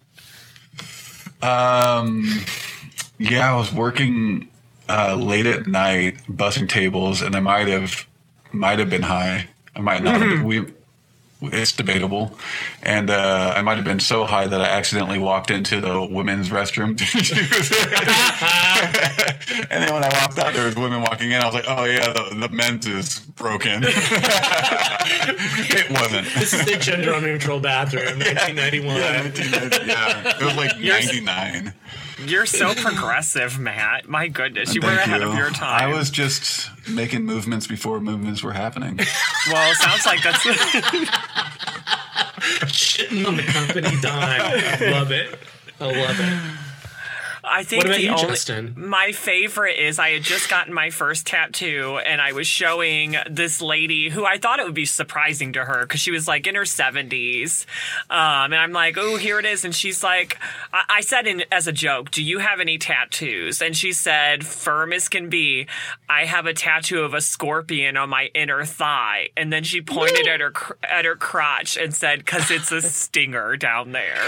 Um, yeah, I was working uh, late at night, bussing tables, and I might have might have been high. I might not. have we It's debatable, and uh, I might have been so high that I accidentally walked into the women's restroom. And then when I walked out, there was women walking in. I was like, "Oh yeah, the, the men's is broken." It wasn't. This is the gender neutral bathroom, nineteen ninety-one. Yeah, yeah, it was like ninety-nine. You're so progressive, Matt. My goodness, you were Thank ahead you. of your time. I was just making movements before movements were happening. Well, it sounds like that's. Shitting on the company dime. I love it. I love it. I think What about the you, only, Justin? My favorite is I had just gotten my first tattoo, and I was showing this lady who I thought it would be surprising to her because she was like in her seventies, um, and I'm like, "Oh, here it is," and she's like, I, I said in as a joke, "Do you have any tattoos?" And she said, firm as can be, "I have a tattoo of a scorpion on my inner thigh," and then she pointed at her cr- at her crotch and said, "'Cause it's a stinger down there."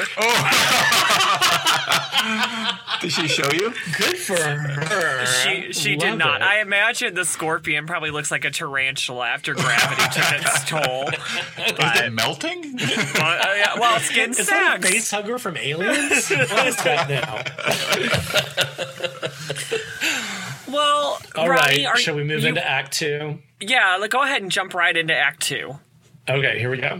Did she show you? Good for her. She she Love did not. it. I imagine the scorpion probably looks like a tarantula after gravity took its toll. Is But, it melting? uh, yeah, well, skin Is that a sags. face hugger from Aliens? What is that now? Well, All Ronnie, right, are shall we move you, into Act Two? Yeah, like, go ahead and jump right into Act Two. Okay, here we go.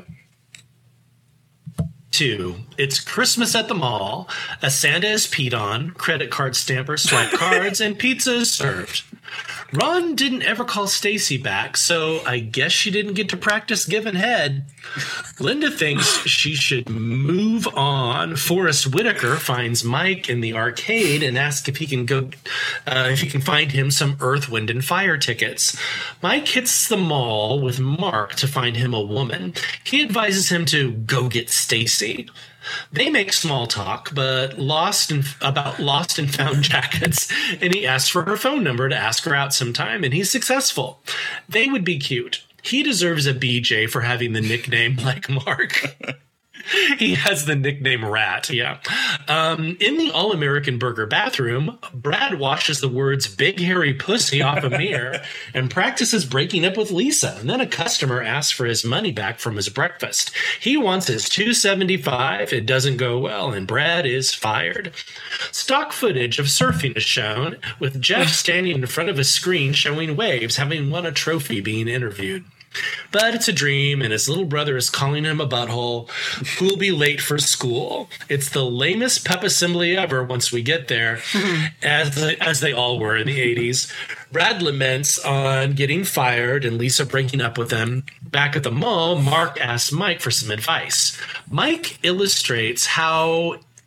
Two. It's Christmas at the mall. A Santa is peed on. Credit card stampers swipe cards, and pizza is served. Ron didn't ever call Stacy back, so I guess she didn't get to practice giving head. Linda thinks she should move on. Forrest Whitaker finds Mike in the arcade and asks if he can go, uh, if he can find him some Earth, Wind, and Fire tickets. Mike hits the mall with Mark to find him a woman. He advises him to go get Stacy. They make small talk, but lost and about lost and found jackets, and he asks for her phone number to ask her out sometime, and he's successful. They would be cute. He deserves a B J for having the nickname like Mark. He has the nickname Rat, yeah. Um, in the All-American Burger bathroom, Brad washes the words big hairy pussy off a mirror and practices breaking up with Lisa. And then a customer asks for his money back from his breakfast. He wants his two seventy-five. It doesn't go well, and Brad is fired. Stock footage of surfing is shown, with Jeff standing in front of a screen showing waves, having won a trophy being interviewed. But it's a dream, and his little brother is calling him a butthole who'll be late for school. It's the lamest pep assembly ever once we get there, as, as they all were in the eighties. Brad laments on getting fired and Lisa breaking up with him. Back at the mall, Mark asks Mike for some advice. Mike illustrates how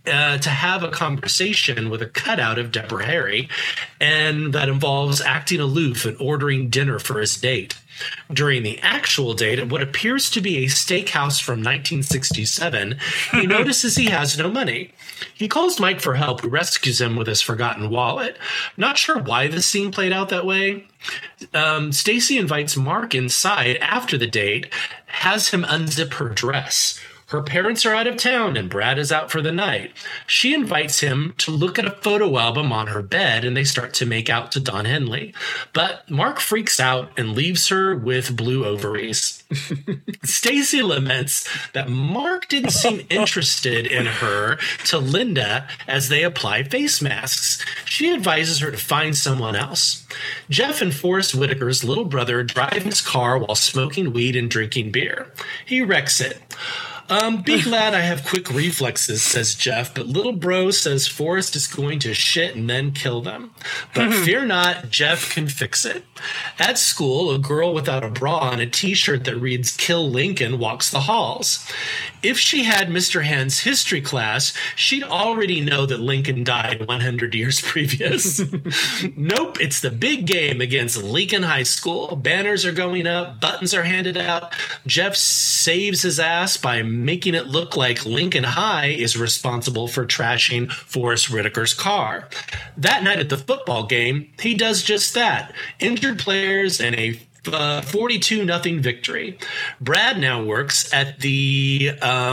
uh, to have a conversation with a cutout of Deborah Harry, and that involves acting aloof and ordering dinner for his date. During the actual date at what appears to be a steakhouse from nineteen sixty-seven, he notices he has no money. He calls Mike for help, who rescues him with his forgotten wallet. Not sure why the scene played out that way. Um, Stacy invites Mark inside after the date, has him unzip her dress. Her parents are out of town and Brad is out for the night. She invites him to look at a photo album on her bed and they start to make out to Don Henley. But Mark freaks out and leaves her with blue ovaries. Stacy laments that Mark didn't seem interested in her to Linda as they apply face masks. She advises her to find someone else. Jeff and Forrest Whitaker's little brother drive his car while smoking weed and drinking beer. He wrecks it. Um, be glad I have quick reflexes, says Jeff, but little bro says Forrest is going to shit and then kill them. But fear not, Jeff can fix it. At school, a girl without a bra and a t-shirt that reads Kill Lincoln walks the halls. If she had Mister Hand's history class, she'd already know that Lincoln died one hundred years previous. Nope, it's the big game against Lincoln High School. Banners are going up, buttons are handed out. Jeff saves his ass by making it look like Lincoln High is responsible for trashing Forrest Whitaker's car. That night at the football game, he does just that. Injured players and a Uh, forty-two nothing victory. Brad now works at the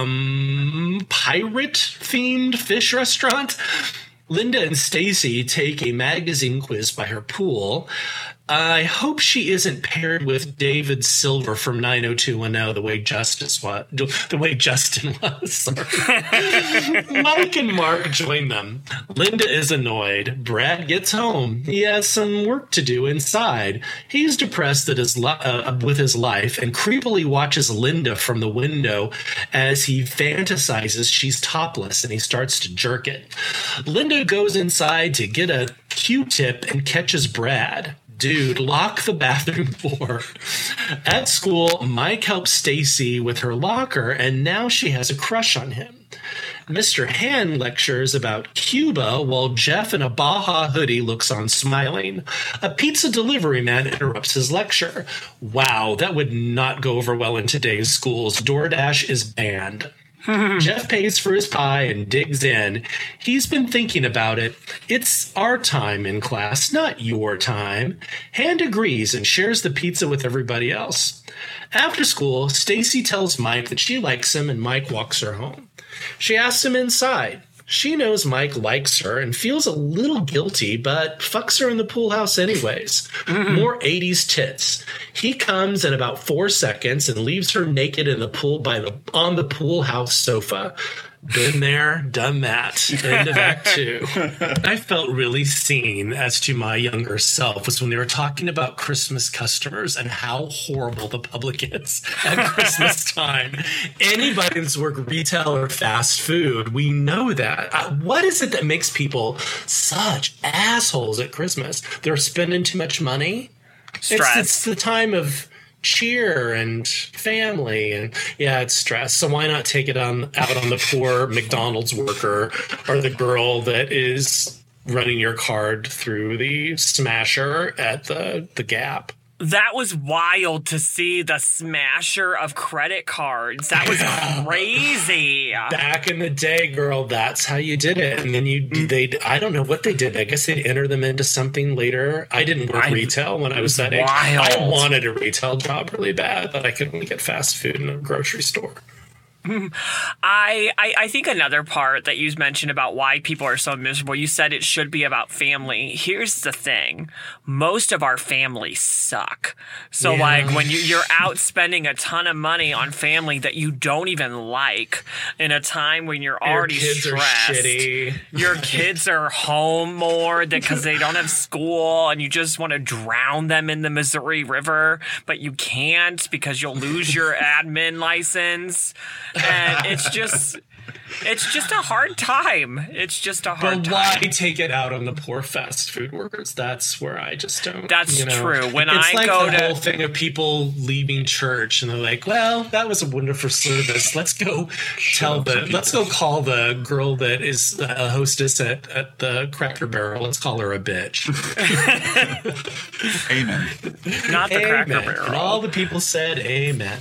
um, pirate-themed fish restaurant. Linda and Stacy take a magazine quiz by her pool. I hope she isn't paired with David Silver from nine oh two one oh the way Justice was, the way Justin was. Sorry. Mike and Mark join them. Linda is annoyed. Brad gets home. He has some work to do inside. He's depressed at his li- uh, with his life and creepily watches Linda from the window as he fantasizes she's topless and he starts to jerk it. Linda goes inside to get a Q-tip and catches Brad. Dude, lock the bathroom door. At school, Mike helps Stacy with her locker, and now she has a crush on him. Mister Hand lectures about Cuba while Jeff in a Baja hoodie looks on smiling. A pizza delivery man interrupts his lecture. Wow, that would not go over well in today's schools. DoorDash is banned. Jeff pays for his pie and digs in. He's been thinking about it. It's our time in class, not your time. Hand agrees and shares the pizza with everybody else. After school, Stacy tells Mike that she likes him and Mike walks her home. She asks him inside. She knows Mike likes her and feels a little guilty, but fucks her in the pool house anyways. Mm-hmm. More eighties tits. He comes in about four seconds and leaves her naked in the pool by the on the pool house sofa. Been there, done that. End of act two. I felt really seen as to my younger self was when they were talking about Christmas customers and how horrible the public is at Christmas time. Anybody that's worked retail or fast food, we know that. Uh, what is it that makes people such assholes at Christmas? They're spending too much money? Stress. It's, it's the time of cheer and family, and yeah, it's stress. So why not take it on out on the poor McDonald's worker or the girl that is running your card through the smasher at the the Gap? That was wild to see the smasher of credit cards. That was crazy. Back in the day, girl, that's how you did it. And then you, they, I don't know what they did. I guess they'd enter them into something later. I didn't work I, retail when I was that age. I wanted a retail job really bad, but I could only get fast food in a grocery store. I, I I think another part that you mentioned about why people are so miserable, you said it should be about family. Here's the thing. Most of our families suck. So yeah. like when you, you're out spending a ton of money on family that you don't even like in a time when you're already your kids stressed. Are shitty. Your kids are home more because they don't have school and you just want to drown them in the Missouri River, but you can't because you'll lose your admin license. And it's just, It's just a hard time. It's just a hard But time. why take it out on the poor fast food workers? That's where I just don't. That's you know. true. When it's I like go the to- whole thing of people leaving church and they're like, "Well, that was a wonderful service. Let's go tell the. Let's go call the girl that is a hostess at, at the Cracker Barrel. Let's call her a bitch." Amen. Not the Cracker Amen. Barrel. And all the people said, "Amen."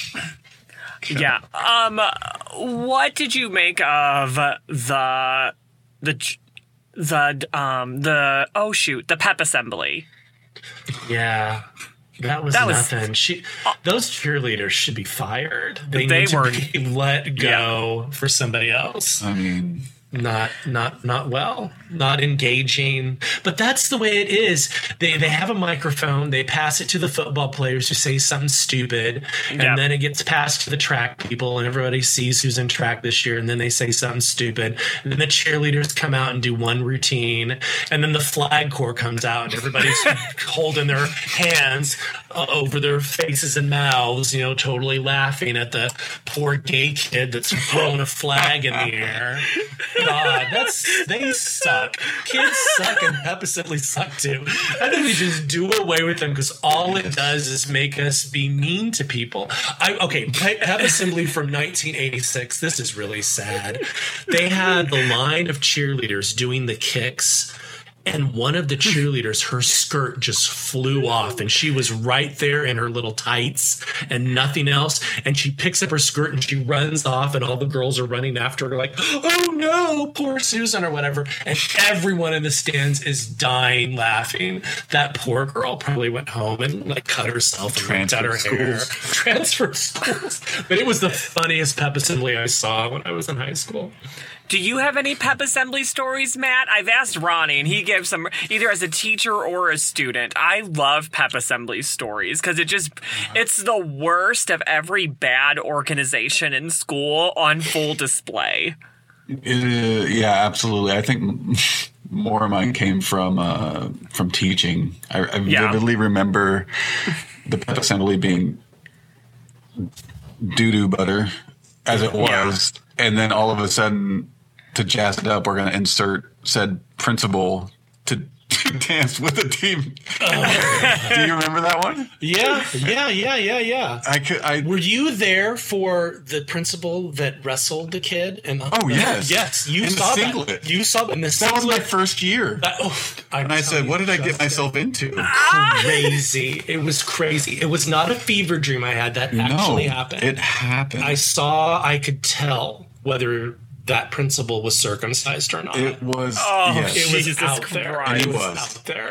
Yeah. Um. What did you make of the the the um the oh shoot the pep assembly? Yeah. That was That was- nothing. She, those cheerleaders should be fired. They, They need to were- be let go for somebody else. I mean, Not, not, not well. Not engaging. But that's the way it is. They, they have a microphone. They pass it to the football players who say something stupid, and Yep. then it gets passed to the track people, and everybody sees who's in track this year, and then they say something stupid, and then the cheerleaders come out and do one routine, and then the flag corps comes out, and everybody's holding their hands uh, over their faces and mouths, you know, totally laughing at the poor gay kid that's throwing a flag in the air. God, that's they suck. Kids suck, and Pep Assembly suck too. I think we just do away with them because all it does is make us be mean to people. I okay, Pep Assembly from nineteen eighty-six. This is really sad. They had the line of cheerleaders doing the kicks. And one of the cheerleaders, her skirt just flew off, and she was right there in her little tights and nothing else. And she picks up her skirt and she runs off, and all the girls are running after her, like, "Oh no, poor Susan," or whatever. And everyone in the stands is dying laughing. That poor girl probably went home and like cut herself and ripped out her Transferred hair. schools. Transfer schools. But it was the funniest pep assembly I saw when I was in high school. Do you have any pep assembly stories, Matt? I've asked Ronnie, and he gives some either as a teacher or a student. I love pep assembly stories because it just it's the worst of every bad organization in school on full display. it, uh, yeah, absolutely. I think more of mine came from uh, from teaching. I, I Yeah. vividly remember the pep assembly being doo-doo butter, as it was, and then all of a sudden, to jazz it up, we're going to insert said principal to, to dance with the team. Do you remember that one? Yeah, yeah, yeah, yeah, yeah. I could. I Were you there for the principal that wrestled the kid? And Oh, yes. yes, you In the saw singlet. that. You saw that. In the that was my singlet. first year, That- oh, and I said, "What did I get myself into?" Crazy! It was crazy. It was not a fever dream I had. That actually no, happened. it happened. I saw. I could tell whether that principal was circumcised or not. it was. Oh, yes. It was Jesus out there. Christ. It It was was. out there.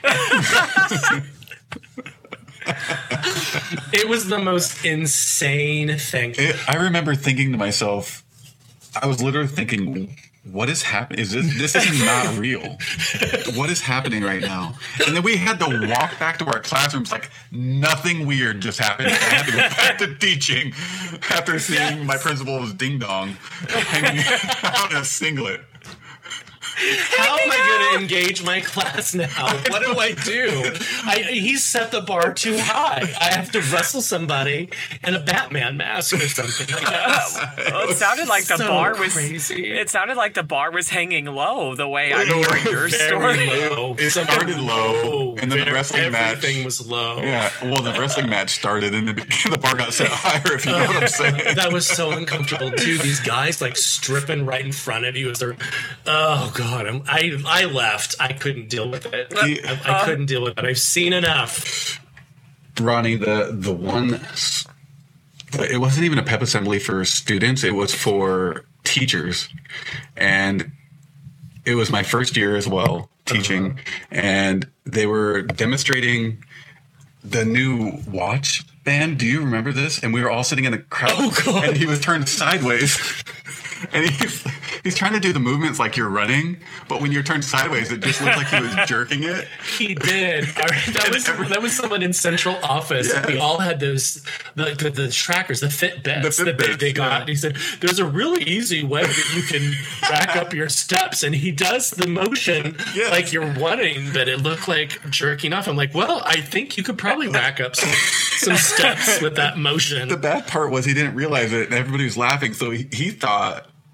It was the most insane thing. It, I remember thinking to myself, I was literally thinking, what is happening? Is this this is not real? What is happening right now? And then we had to walk back to our classrooms like nothing weird just happened. I had to go back to teaching after seeing my principal's ding dong hanging out in a singlet. How am I going to engage my class now? What do I do? I, he's set the bar too high. I have to wrestle somebody in a Batman mask or something like that. Well, it sounded like the So bar was crazy. It sounded like the bar was hanging low the way I'm hearing your Very story. low. It started low, and then the Very- wrestling match. Everything was low. Yeah, well, the wrestling match started, and the, the bar got set higher. If you know what I'm saying. That was so uncomfortable too. These guys like stripping right in front of you as they're, oh god, I'm, I I left. I couldn't deal with it. I, I couldn't deal with it. I've seen enough. Ronnie, the the one, it wasn't even a pep assembly for students. It was for teachers, and it was my first year as well teaching, and they were demonstrating the new watch band. Do you remember this? And we were all sitting in a crowd, Oh, God. and he was turned sideways. And he's, he's trying to do the movements like you're running, but when you're turned sideways, it just looked like he was jerking it. He did. All right, that was that was someone in central office. Yeah. We all had those the, the, the trackers, the Fitbits The that they, Fitbits, they got. yeah. He said, "There's a really easy way that you can rack up your steps," and he does the motion Yeah. like you're running, but it looked like jerking off. I'm like, well, I think you could probably rack up some some steps with that motion. The bad part was he didn't realize it, and everybody was laughing. So he, he thought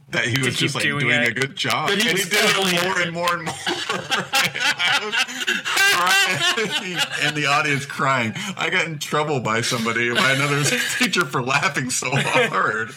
that he was keep just like doing doing, it. a good job. But And he he was did it totally- more and more and more. I was crying, and the audience crying. I got in trouble by somebody, by another teacher, for laughing so hard.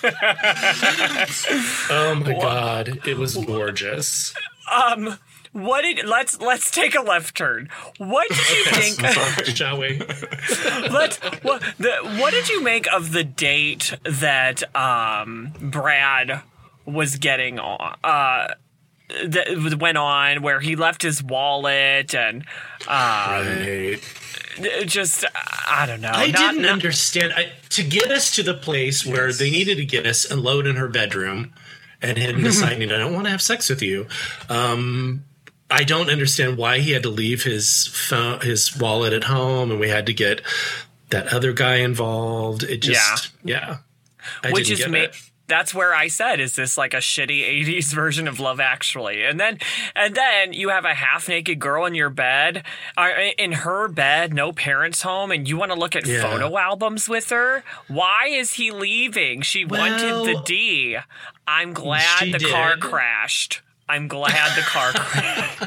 Oh my God. It was gorgeous. What did let's let's take a left turn. What did you think? Shall we? Let's what the what did you make of the date that um Brad was getting on? Uh, that went on where he left his wallet and uh, Right. just I don't know. I Not- didn't not- understand. I, to get us to the place where they needed to get us alone in her bedroom and him deciding, I don't want to have sex with you. Um, I don't understand why he had to leave his phone, his wallet at home, and we had to get that other guy involved. It just, yeah. I which didn't is get ma- it. that's where I said, is this like a shitty eighties version of Love Actually? And then and then you have a half naked girl in your bed, uh, in her bed, no parents home, and you want to look at Yeah. photo albums with her. Why is he leaving? She wanted the Well, D. I'm glad she the car did. crashed. I'm glad the car crashed.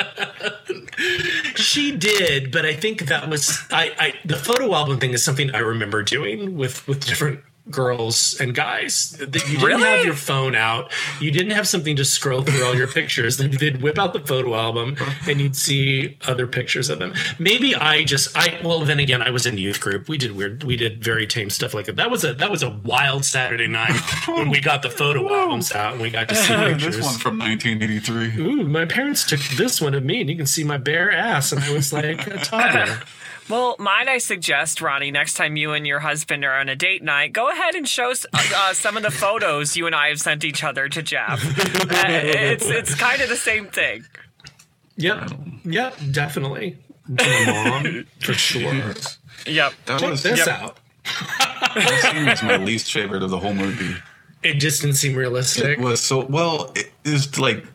She did, but I think that was I, I the photo album thing is something I remember doing with with different girls and guys. That you didn't Really? have your phone out. You didn't have something to scroll through all your pictures. Then they'd whip out the photo album and you'd see other pictures of them. Maybe I just I well then again I was in youth group. We did weird we did very tame stuff like that. That was a that was a wild Saturday night when we got the photo albums out and we got to see pictures. This one from nineteen eighty-three. Ooh, my parents took this one of me and you can see my bare ass and I was like a toddler. Well, might I suggest, Ronnie, next time you and your husband are on a date night, go ahead and show s- uh, some of the photos you and I have sent each other to Jeff. Uh, it's it's kind of the same thing. Yep. Yep. Definitely. To my mom, for sure. Yep. That Check was, this Yep. out. that scene was my least favorite of the whole movie. It just didn't seem realistic. It was so well. It is like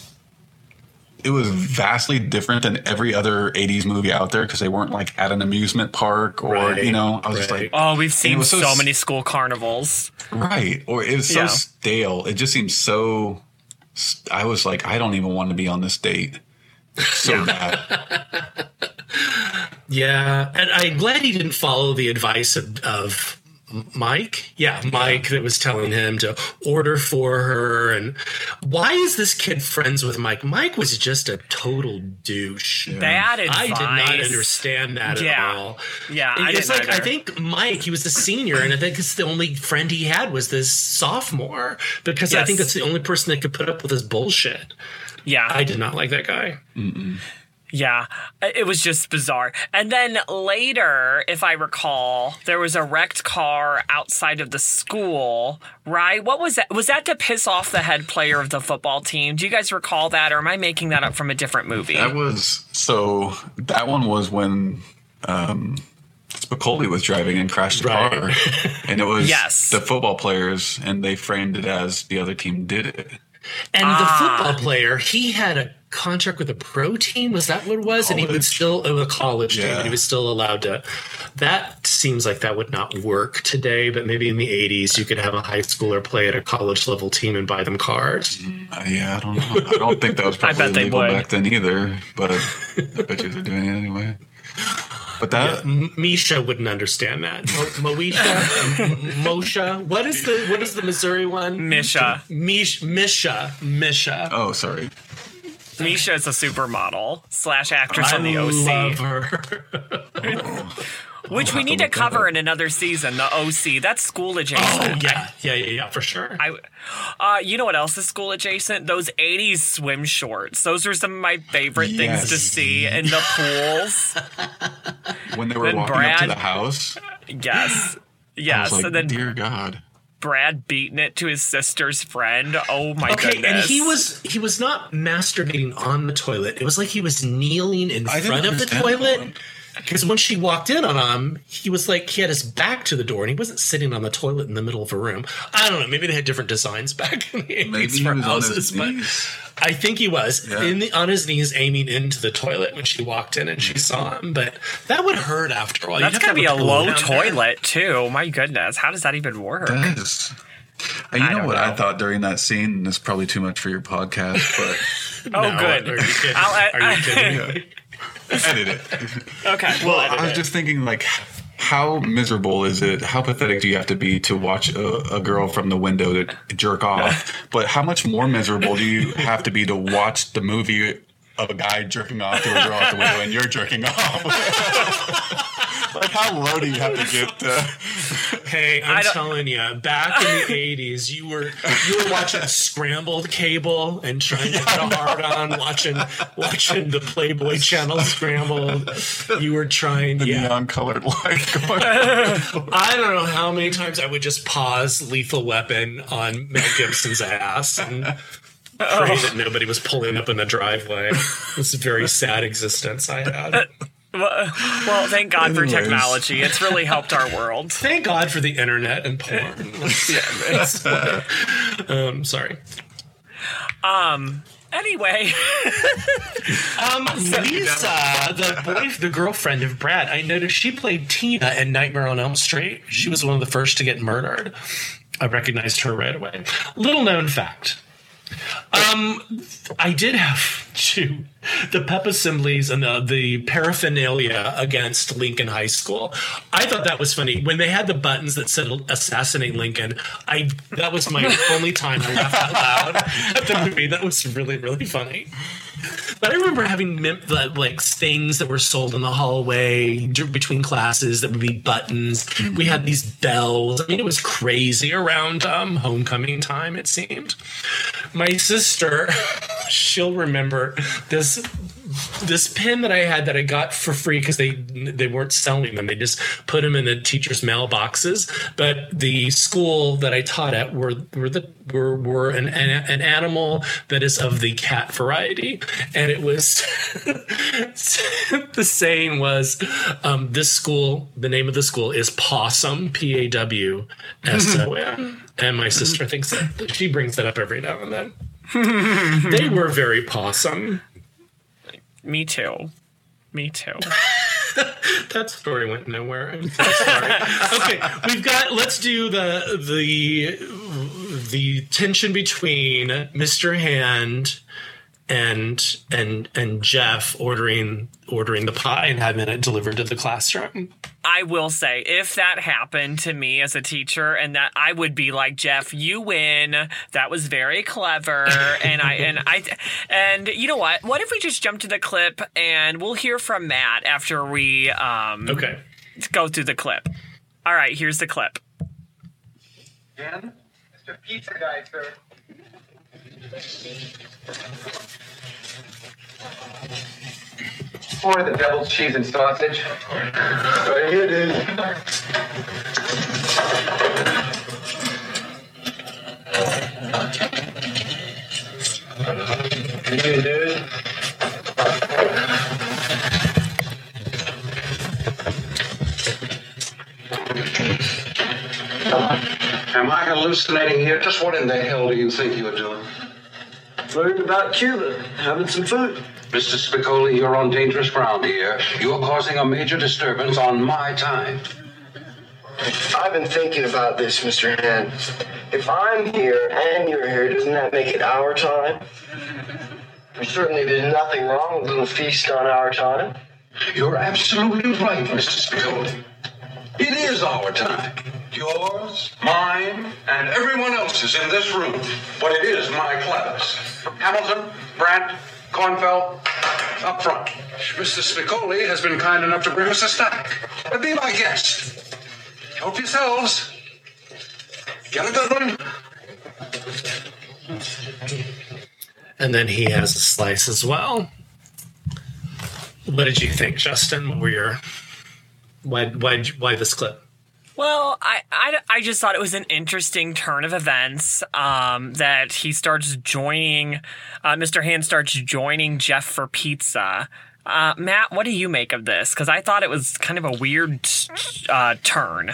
it was vastly different than every other eighties movie out there because they weren't like at an amusement park or Right, you know. I was just right. like, Oh, we've it seen was so, so s- many school carnivals. right, or it was so Yeah. stale. It just seemed so. I was like, I don't even want to be on this date. So bad. Yeah, and I'm glad he didn't follow the advice of, of Mike. Yeah, Mike that was telling him to order for her. And why is this kid friends with Mike? Mike was just a total douche. Bad advice. I did not understand that Yeah. at all. Yeah, I it's didn't like I either. think Mike, he was a senior, and I think it's the only friend he had was this sophomore because I Yes. think that's the only person that could put up with his bullshit. Yeah. I did not like that guy. Yeah, it was just bizarre. And then later, if I recall, there was a wrecked car outside of the school, right? What was that? Was that to piss off the head player of the football team? Do you guys recall that, or am I making that up from a different movie? That was so. That one was when um, Spicoli was driving and crashed the Right. car, and it was Yes. the football players, and they framed it as the other team did it. And Ah. the football player, he had a contract with a pro team. Was that what it was? And he would still, it was a college team, Yeah. and he was still allowed to. That seems like that would not work today, but maybe in the eighties, you could have a high schooler play at a college level team and buy them cars. Uh, yeah, I don't know. I don't think that was probably bet they legal would. back then either, but I bet you they're doing it anyway. But that M- Misha wouldn't understand that. Mo- Moesha, M- Moshe. What is the what is the Missouri one? Misha. Mish, Misha, Misha. oh, sorry. Misha is a supermodel slash actress on the I O C, love her. which we have to need to look that cover up. in another season. The O C, that's school adjacent. Oh yeah, yeah, yeah, yeah, for sure. I, uh, you know what else is school adjacent? Those eighties swim shorts. Those were some of my favorite things to Yes. see in the pools. When they were Then walking up Brad- to the house, Yes. I Yes. was like, and then dear God. Brad beating it to his sister's friend. Oh my Okay, goodness. and he was he was not masturbating on the toilet. It was like he was kneeling in I didn't front of the understand toilet. that. Because when she walked in on him, he was like he had his back to the door and he wasn't sitting on the toilet in the middle of a room. I don't know. Maybe they had different designs back in the Maybe eighties he for was on houses, his but knees. I think he was Yeah. in the on his knees, aiming into the toilet when she walked in and she saw him. But that would hurt after all. You'd That's have to gonna be a have pillow low down there. toilet too. My goodness, how does that even work? That is, And you I know don't what know. I thought during that scene? And it's probably too much for your podcast, but Oh, No, good. Are you kidding? I'll- Are you kidding me? edit it. Okay. Well, we'll edit I was it. just thinking, like, how miserable is it? How pathetic do you have to be to watch a, a girl from the window to jerk off? But how much more miserable do you have to be to watch the movie of a guy jerking off to a girl out the window and you're jerking off? Like, how low do you have to get to? Hey, I I'm don't- telling you, back in the eighties, you were you were watching scrambled cable and trying to get a hard on, watching watching the Playboy Channel scrambled. You were trying, The yeah. neon colored light going I don't know how many times I would just pause Lethal Weapon on Mel Gibson's ass and pray that nobody was pulling up in the driveway. It's a very sad existence I had. Well, well, thank God for Anyways. technology. It's really helped our world. Thank God for the internet and porn. yeah, um, sorry. Anyway, Um, Lisa, the boy, the girlfriend of Brad, I noticed she played Tina in Nightmare on Elm Street. She was one of the first to get murdered. I recognized her right away. Little known fact. Um, I did have to the pep assemblies and the, the paraphernalia against Lincoln High School. I thought that was funny when they had the buttons that said "Assassinate Lincoln." I that was my only time I laughed out loud at the movie. That was really really funny. But I remember having mem- the, like things that were sold in the hallway d- between classes that would be buttons. We had these bells. I mean, it was crazy around um, homecoming time. It seemed. My sister, she'll remember this this pin that I had that I got for free because they they weren't selling them. They just put them in the teachers' mailboxes. But the school that I taught at were were the were were an an, an animal that is of the cat variety, and it was the saying was um, this school. The name of the school is Possum, P A W S O M. And my sister thinks that she brings that up every now and then. They were very possum. me too. Me too. That story went nowhere. I'm so sorry. Okay, we've got. Let's do the the the tension between Mister Hand and and and Jeff ordering ordering the pie and having it delivered to the classroom. I will say, if that happened to me as a teacher, and that I would be like, Jeff, you win. That was very clever. and I and I and you know what? What if we just jump to the clip and we'll hear from Matt after we um Okay. go through the clip. All right, here's the clip. Again? Mister Pizza Guy, sir. Or the deviled cheese and sausage. Right here, dude. Hey, dude. Am I hallucinating here? Just what in the hell do you think you're doing? Learned about Cuba. Having some food. Mister Spicoli, you're on dangerous ground here. You're causing a major disturbance on my time. I've been thinking about this, Mister Hand. If I'm here and you're here, doesn't that make it our time? Certainly there's nothing wrong with a little feast on our time. You're absolutely right, Mister Spicoli. It is our time. Yours, mine, and everyone else's in this room. But it is my class. Hamilton, Brandt, Kornfeld, up front. Mister Spicoli has been kind enough to bring us a stack. Be my guest. Help yourselves. Get a good one. And then he has a slice as well. What did you think, Justin? What were your why why why this clip? Well, I, I, I just thought it was an interesting turn of events um, that he starts joining, uh, Mister Hand starts joining Jeff for pizza. Uh, Matt, what do you make of this? Because I thought it was kind of a weird uh, turn.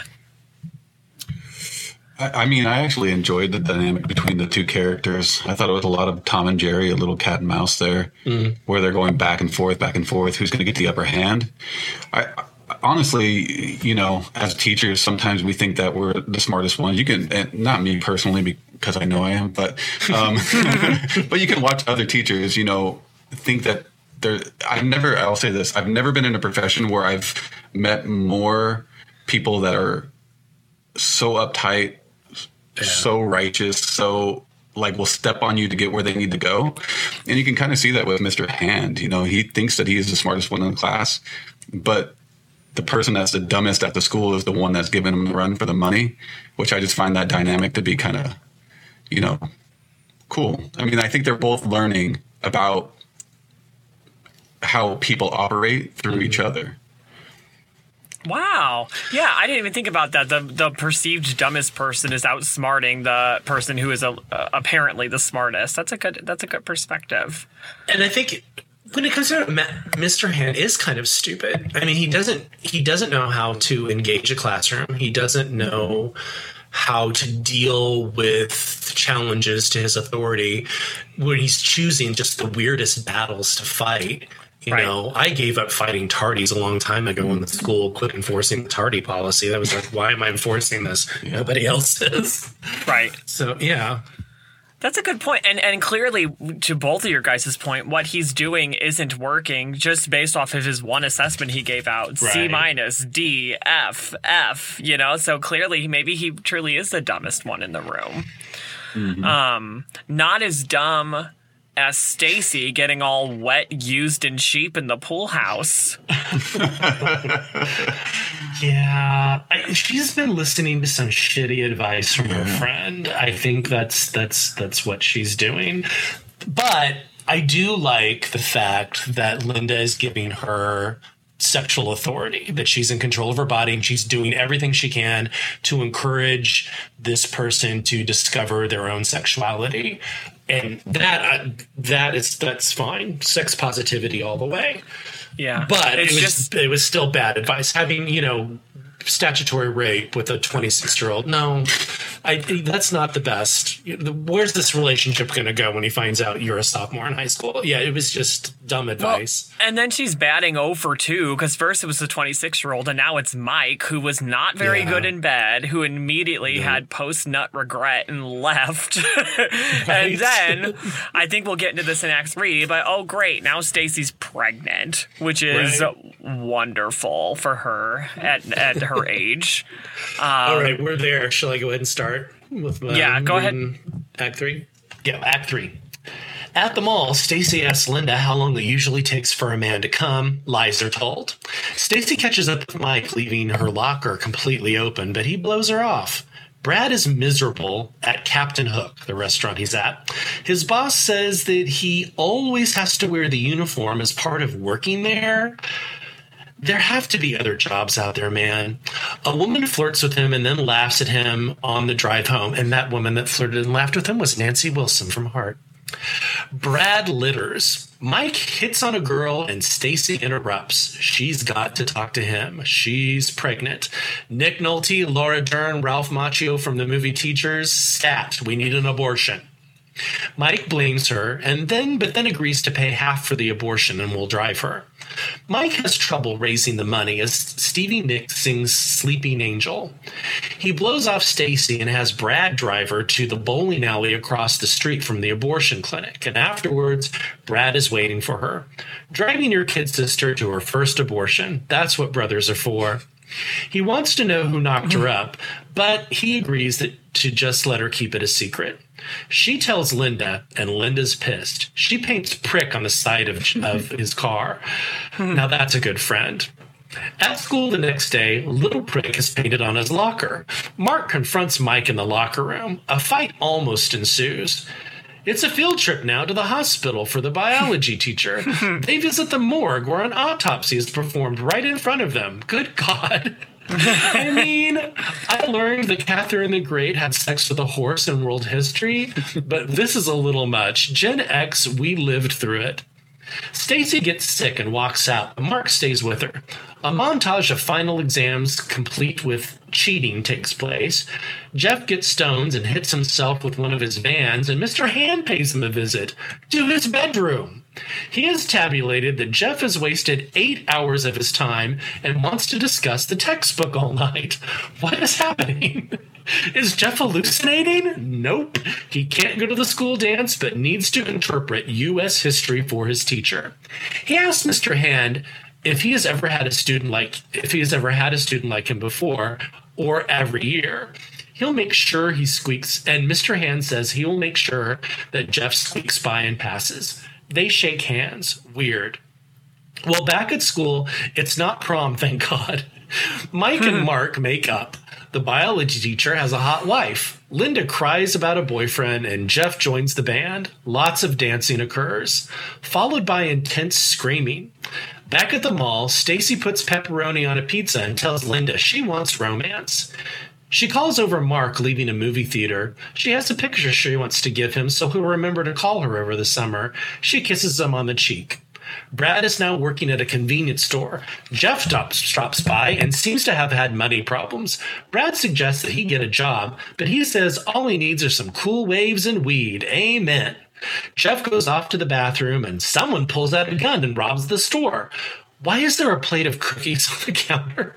I, I mean, I actually enjoyed the dynamic between the two characters. I thought it was a lot of Tom and Jerry, a little cat and mouse there, mm. where they're going back and forth, back and forth. Who's going to get the upper hand? I honestly, you know, as teachers, sometimes we think that we're the smartest ones. You can, and not me personally, because I know I am, but um, but you can watch other teachers, you know, think that they're. I've never. I'll say this: I've never been in a profession where I've met more people that are so uptight, yeah. so righteous, so like will step on you to get where they need to go. And you can kind of see that with Mister Hand. You know, he thinks that he is the smartest one in the class, but the person that's the dumbest at the school is the one that's giving him the run for the money, which I just find that dynamic to be kind of, you know, cool. I mean, I think they're both learning about how people operate through mm-hmm. each other. Wow. Yeah, I didn't even think about that. The the perceived dumbest person is outsmarting the person who is a, uh, apparently the smartest. That's a good that's a good perspective. And I think when it comes to it, Mister Hand is kind of stupid. I mean, he doesn't he doesn't know how to engage a classroom. He doesn't know how to deal with challenges to his authority when he's choosing just the weirdest battles to fight. You right. know, I gave up fighting tardies a long time ago when the school quit enforcing the tardy policy. That was like, why am I enforcing this? Yeah. Nobody else is. Right. So, yeah. That's a good point. And and clearly, to both of your guys' point, what he's doing isn't working just based off of his one assessment he gave out. Right. C minus, D, F, F, you know? So clearly, maybe he truly is the dumbest one in the room. Mm-hmm. Um, not as dumb as Stacy getting all wet, used, and cheap in the pool house. Yeah, I, she's been listening to some shitty advice from her friend. I think that's that's that's what she's doing. But I do like the fact that Linda is giving her sexual authority, that she's in control of her body and she's doing everything she can to encourage this person to discover their own sexuality. And that uh, that is that's fine. Sex positivity all the way. Yeah, but it's it was just it was still bad advice. Having, you know, statutory rape with a twenty-six year old. No, I that's not the best. Where's this relationship going to go when he finds out you're a sophomore in high school? Yeah, it was just dumb advice. Well, and then she's batting oh for two because first it was the twenty-six year old and now it's Mike, who was not very yeah. good in bed, who immediately no. had post nut regret and left. Right. And then I think we'll get into this in Act three, but oh great, now Stacy's pregnant, which is right. wonderful for her at at her her age. Um, All right, we're there. Shall I go ahead and start with my yeah? Go ahead. Act three. Yeah, Act three. At the mall, Stacy asks Linda how long it usually takes for a man to come. Lies are told. Stacy catches up with Mike, leaving her locker completely open, but he blows her off. Brad is miserable at Captain Hook, the restaurant he's at. His boss says that he always has to wear the uniform as part of working there. There have to be other jobs out there, man. A woman flirts with him and then laughs at him on the drive home. And that woman that flirted and laughed with him was Nancy Wilson from Heart. Brad litters. Mike hits on a girl and Stacy interrupts. She's got to talk to him. She's pregnant. Nick Nolte, Laura Dern, Ralph Macchio from the movie Teachers. Stat, we need an abortion. Mike blames her and then but then agrees to pay half for the abortion and will drive her. Mike has trouble raising the money as Stevie Nicks sings Sleeping Angel. He blows off Stacy and has Brad drive her to the bowling alley across the street from the abortion clinic, and afterwards Brad is waiting for her. Driving your kid sister to her first abortion, that's what brothers are for. He wants to know who knocked her up, but he agrees that to just let her keep it a secret. She tells Linda, and Linda's pissed. She paints prick on the side of, of his car. Now that's a good friend. At school the next day, little prick is painted on his locker. Mark confronts Mike in the locker room. A fight almost ensues. It's a field trip now to the hospital for the biology teacher. They visit the morgue where an autopsy is performed right in front of them. Good God. I mean, I learned that Catherine the Great had sex with a horse in world history, but this is a little much. Gen X, we lived through it. Stacy gets sick and walks out. Mark stays with her. A montage of final exams complete with cheating takes place. Jeff gets stoned and hits himself with one of his vans, and Mister Hand pays him a visit to his bedroom. He has tabulated that Jeff has wasted eight hours of his time and wants to discuss the textbook all night. What is happening? Is Jeff hallucinating? Nope. He can't go to the school dance, but needs to interpret U S history for his teacher. He asks Mister Hand if he has ever had a student like if he has ever had a student like him before, or every year. He'll make sure he squeaks, and Mister Hand says he will make sure that Jeff squeaks by and passes. They shake hands. Weird. Well, back at school, it's not prom, thank God. Mike and Mark make up. The biology teacher has a hot wife. Linda cries about a boyfriend, and Jeff joins the band. Lots of dancing occurs, followed by intense screaming. Back at the mall, Stacy puts pepperoni on a pizza and tells Linda she wants romance. She calls over Mark leaving a movie theater. She has a picture she wants to give him so he'll remember to call her over the summer. She kisses him on the cheek. Brad is now working at a convenience store. Jeff stops, drops by and seems to have had money problems. Brad suggests that he get a job, but he says all he needs are some cool waves and weed. Amen. Jeff goes off to the bathroom and someone pulls out a gun and robs the store. Why is there a plate of cookies on the counter?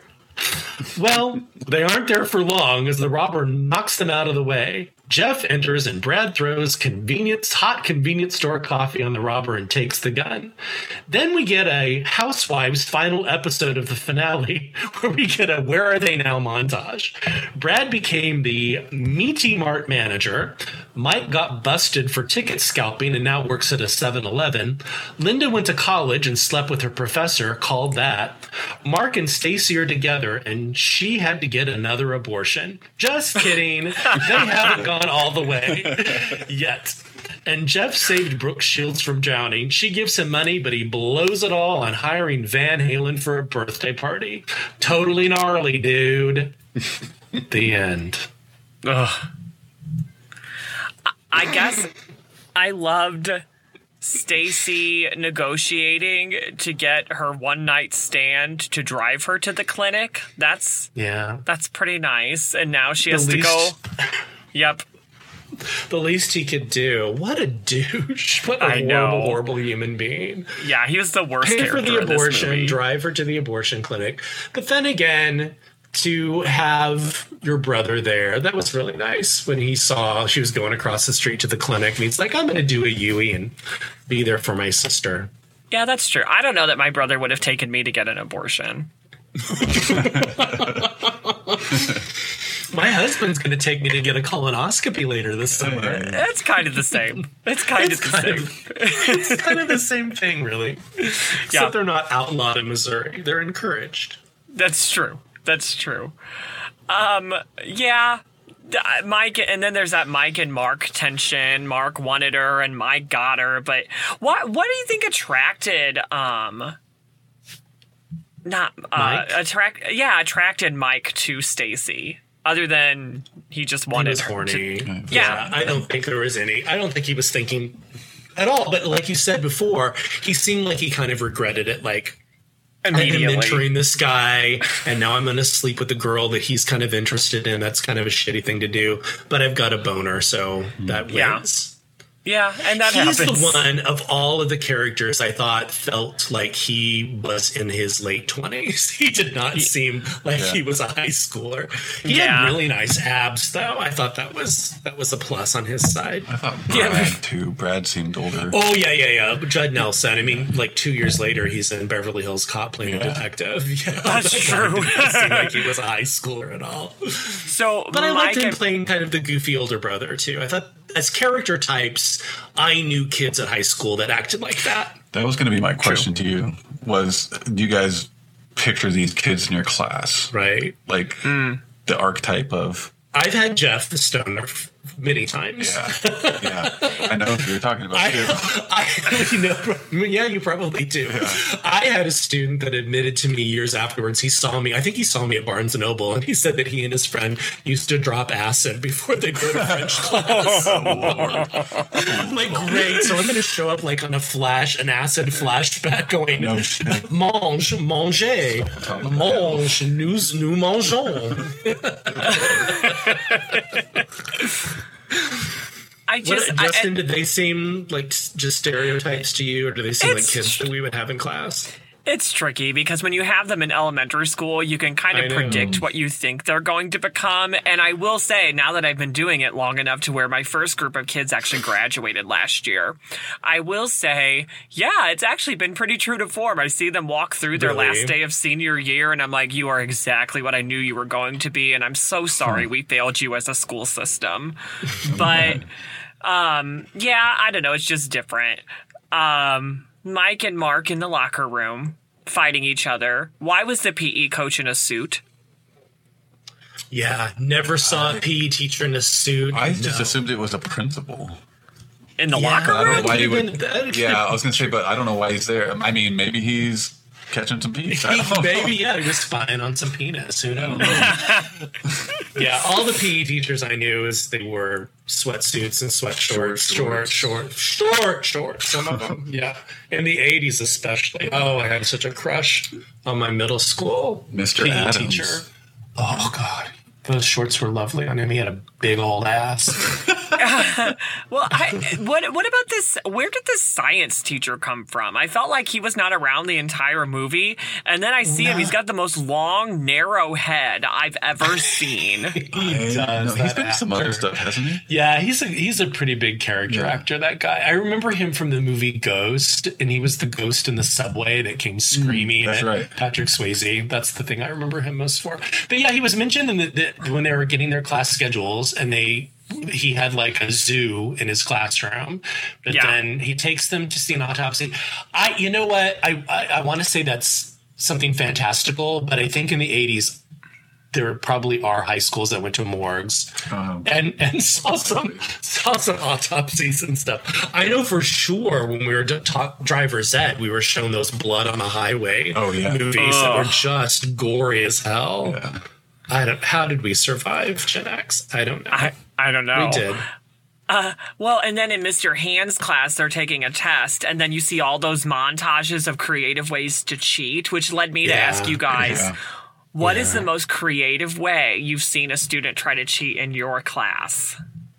Well, they aren't there for long as the robber knocks them out of the way. Jeff enters and Brad throws convenience, hot convenience store coffee on the robber and takes the gun. Then we get a Housewives final episode of the finale where we get a Where Are They Now montage. Brad became the Meaty Mart manager. Mike got busted for ticket scalping and now works at a seven eleven. Linda went to college and slept with her professor, called that. Mark and Stacy are together and she had to get another abortion. Just kidding. They haven't gone all the way yet. And Jeff saved Brooke Shields from drowning. She gives him money, but he blows it all on hiring Van Halen for a birthday party. Totally gnarly, dude. The end. Ugh. I guess I loved Stacy negotiating to get her one night stand to drive her to the clinic. That's yeah. That's pretty nice. And now she has The to least- go. Yep. The least he could do. What a douche. What a I horrible, know. horrible human being. Yeah, he was the worst Pay character for the in this abortion, movie. drive her to the abortion clinic. But then again, to have your brother there, that was really nice when he saw she was going across the street to the clinic. And he's like, I'm going to do a Yui and be there for my sister. Yeah, that's true. I don't know that my brother would have taken me to get an abortion. My husband's going to take me to get a colonoscopy later this summer. It's kind of the same. It's kind It's of the kind same. of, it's kind of the same thing, really. Except Yeah. they're not outlawed in Missouri. They're encouraged. That's true. That's true. Um, yeah. D- Mike, and then there's that Mike and Mark tension. Mark wanted her, and Mike got her. But what what do you think attracted um, not uh, Mike? attract? Yeah, attracted Mike to Stacy. Other than he just He wanted was her horny. to. Yeah, I don't think there was any. I don't think he was thinking at all. But like you said before, he seemed like he kind of regretted it. Like, I'm Immediately. mentoring this guy, and now I'm going to sleep with the girl that he's kind of interested in. That's kind of a shitty thing to do. But I've got a boner, so that Yeah. wins. Yeah, and that He's happens. the one of all of the characters I thought felt like he was in his late twenties. He did not seem like Yeah. he was a high schooler. He Yeah. had really nice abs, though. I thought that was that was a plus on his side. I thought Yeah. Brad too. Brad seemed older. Oh yeah, yeah, yeah. Judd Nelson. I mean, like two years later, he's in Beverly Hills Cop playing a Yeah. detective. Yeah, That's that true. Did not seem like he was a high schooler at all. So, But I liked Mike him and- playing kind of the goofy older brother too. I thought as character types, I knew kids at high school that acted like that. That was going to be my question to you. Was do you guys picture these kids in your class? Right. Like the archetype of I've had Jeff the stoner f- many times. Yeah, yeah. I know who you're talking about I, too. I, you know, yeah, you probably do. Yeah. I had a student that admitted to me years afterwards. He saw me. I think he saw me at Barnes and Noble, and he said that he and his friend used to drop acid before they go to French class. Oh, Lord. I'm like, great. So I'm going to show up like on a flash, an acid flashback, going, no, mange, manger, mange, nous, nous mangeons. I just, what, Justin, I, did they seem like just stereotypes to you, or do they seem like kids tr- that we would have in class? It's tricky because when you have them in elementary school, you can kind of predict what you think they're going to become. And I will say, now that I've been doing it long enough to where my first group of kids actually graduated last year, I will say, yeah, it's actually been pretty true to form. I see them walk through their Really? last day of senior year, and I'm like, you are exactly what I knew you were going to be. And I'm so sorry we failed you as a school system. But, um, yeah, I don't know. It's just different. Um... Mike and Mark in the locker room fighting each other. Why was the P E coach in a suit? Yeah, never saw a P E teacher in a suit. I just No. assumed it was a principal. In the Yeah, locker I don't room? know why he Could've would. been- that Yeah, I was gonna say, but I don't know why he's there. I mean, maybe he's catching some peas. I don't know. Maybe, yeah, he was spying on some penis. Who knows? Yeah, all the P E teachers I knew is they wore sweatsuits and sweat shorts, short, short, short, short. Some of them, yeah. In the eighties, especially. Oh, I had such a crush on my middle school Mister P E Adams. teacher. Oh God, those shorts were lovely on him. He had a big old ass. Well, I, what what about this? Where did this science teacher come from? I felt like he was not around the entire movie, and then I see him. He's got the most long, narrow head I've ever seen. He I- does. no, he's that been in some other actor. stuff, hasn't he? Yeah, he's a he's a pretty big character Yeah. actor, that guy. I remember him from the movie Ghost, and he was the ghost in the subway that came screaming that's at right. Patrick Swayze. That's the thing I remember him most for. But yeah, he was mentioned in the, the when they were getting their class schedules, and they he had like a zoo in his classroom, but Yeah. then he takes them to see an autopsy. I, you know what? I I, I want to say that's something fantastical, but I think in the eighties there probably are high schools that went to morgues Um, and and saw some saw some autopsies and stuff. I know for sure when we were to talk driver's ed, we were shown those blood on the highway Oh, yeah. movies that were Ugh. just gory as hell. Yeah. I don't. How did we survive Gen X? I don't know. I, I don't know. we did. Well, and then in Mister Hand's class, they're taking a test, and then you see all those montages of creative ways to cheat, which led me to Yeah. ask you guys, Yeah. what is Yeah. the most creative way you've seen a student try to cheat in your class?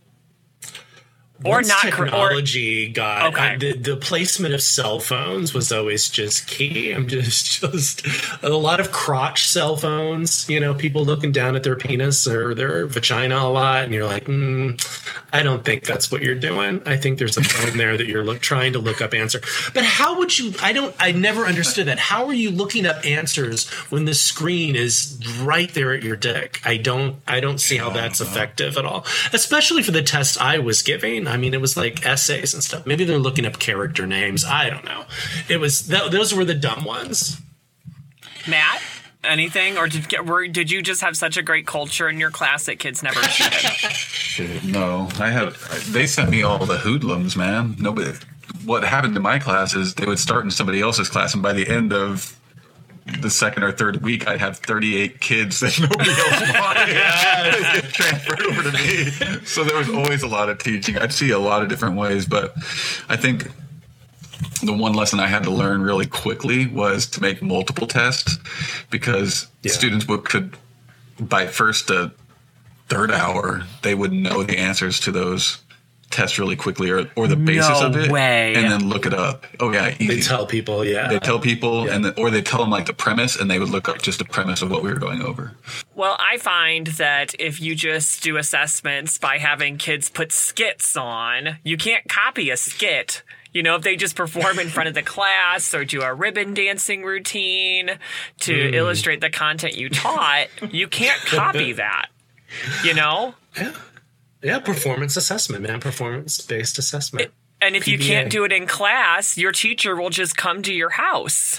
Or Once not cr- or- technology got Okay. I- the, the placement of cell phones was always just key. I'm just just a lot of crotch cell phones, you know, people looking down at their penis or their vagina a lot, and you're like, mm, I don't think that's what you're doing. I think there's a phone there that you're look, trying to look up answer. But how would you? I don't. I never understood that. How are you looking up answers when the screen is right there at your dick? I don't. I don't see how that's effective at all, especially for the test I was giving. I mean, it was like essays and stuff. Maybe they're looking up character names. I don't know. It was th- those were the dumb ones. Matt, anything? Or did, were, did you just have such a great culture in your class that kids never cheated? Shit, no, I have. They sent me all the hoodlums, man. Nobody. What happened in my class is they would start in somebody else's class, and by the end of the second or third week, I'd have thirty-eight kids that nobody else wanted. They get transferred over to me. So there was always a lot of teaching. I'd see a lot of different ways, but I think the one lesson I had to learn really quickly was to make multiple tests, because Yeah. students would could by first uh, third hour they would know the answers to those tests really quickly, or, or the basis No of it, way. and then look it up. Oh yeah, easy. They tell people, yeah. They tell people, Yeah. and then, or they tell them like the premise, and they would look up just the premise of what we were going over. Well, I find that if you just do assessments by having kids put skits on, you can't copy a skit. You know, if they just perform in front of the class or do a ribbon dancing routine to Mm. illustrate the content you taught, you can't copy that. You know? Yeah, performance assessment, man. Performance-based assessment. And if you P B A. can't do it in class, your teacher will just come to your house.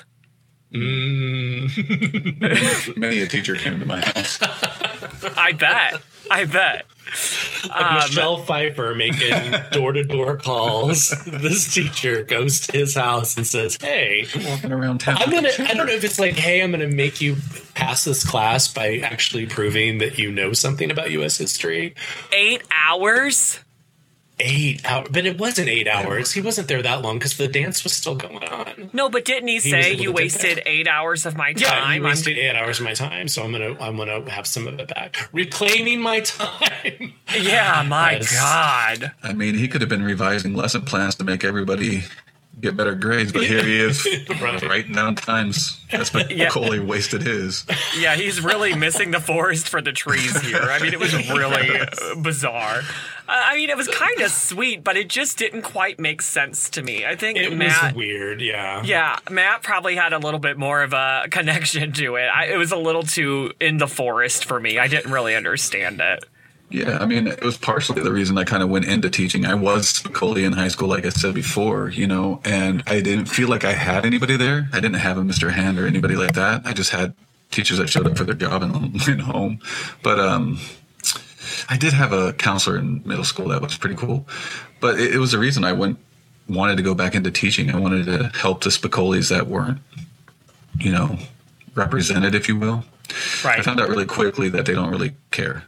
Many a teacher came to my house. I bet. I bet. Like Michelle Pfeiffer making door-to-door calls. This teacher goes to his house and says, hey, Walking around town. I'm gonna I don't know if it's like, hey, I'm gonna make you pass this class by actually proving that you know something about U S history. Eight hours? Eight hours, but it wasn't eight hours. He wasn't there that long because the dance was still going on. No, but didn't he, He say was you able to wasted take eight hours of my Yeah, time? he I'm- wasted eight hours of my time, so I'm gonna I'm gonna have some of it back, reclaiming my time. yeah, my Yes. God. I mean, he could have been revising lesson plans to make everybody get better grades, but here he is Right. writing down times. That's what Yeah. Macaulay wasted his. Yeah, he's really missing the forest for the trees here. I mean, it was really uh, bizarre. Uh, I mean, it was kind of sweet, but it just didn't quite make sense to me. I think It Matt. was weird, yeah. Yeah, Matt probably had a little bit more of a connection to it. I, it was a little too in the forest for me. I didn't really understand it. Yeah, I mean, it was partially the reason I kind of went into teaching. I was Macaulay in high school, like I said before, you know, and I didn't feel like I had anybody there. I didn't have a Mister Hand or anybody like that. I just had teachers that showed up for their job and went home. But um, I did have a counselor in middle school that was pretty cool. But it, it was the reason I went wanted to go back into teaching. I wanted to help the Spicoli's that weren't, you know, represented, if you will. Right. I found out really quickly that they don't really care.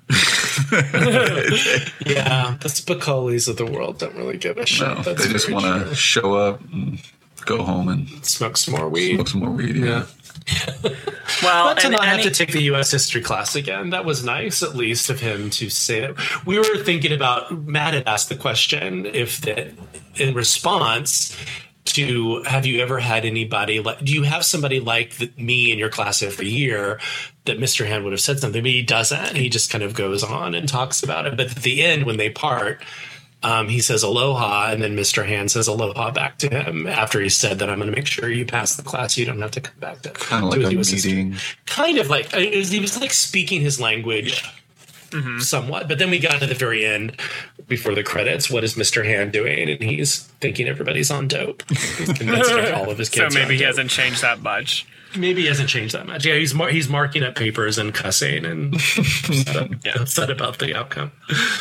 Yeah, the Spicoli's of the world don't really give a shit. No, That's they just very want true. to show up and go home and smoke some more weed. smoke some more weed. Yeah. Yeah. Well, Not to and not have any- to take the U S history class again. That was nice, at least, of him to say that. We were thinking about, Matt had asked the question if that, in response to, have you ever had anybody, like, do you have somebody like the, me in your class every year that Mister Hand would have said something, but he doesn't. He just kind of goes on and talks about it. But at the end, when they part, Um, he says aloha, and then Mister Hand says aloha back to him after he said that I'm going to make sure you pass the class. You don't have to come back to Kind of to like a U S history. meeting. Kind of like it was, he was like speaking his language somewhat. But then we got to the very end before the credits. What is Mister Hand doing? And he's thinking everybody's on dope. He's convinced that all of his so kids. are maybe on he dope. hasn't changed that much. Maybe he hasn't changed that much. Yeah, he's mar- he's marking up papers and cussing and upset, upset about the outcome.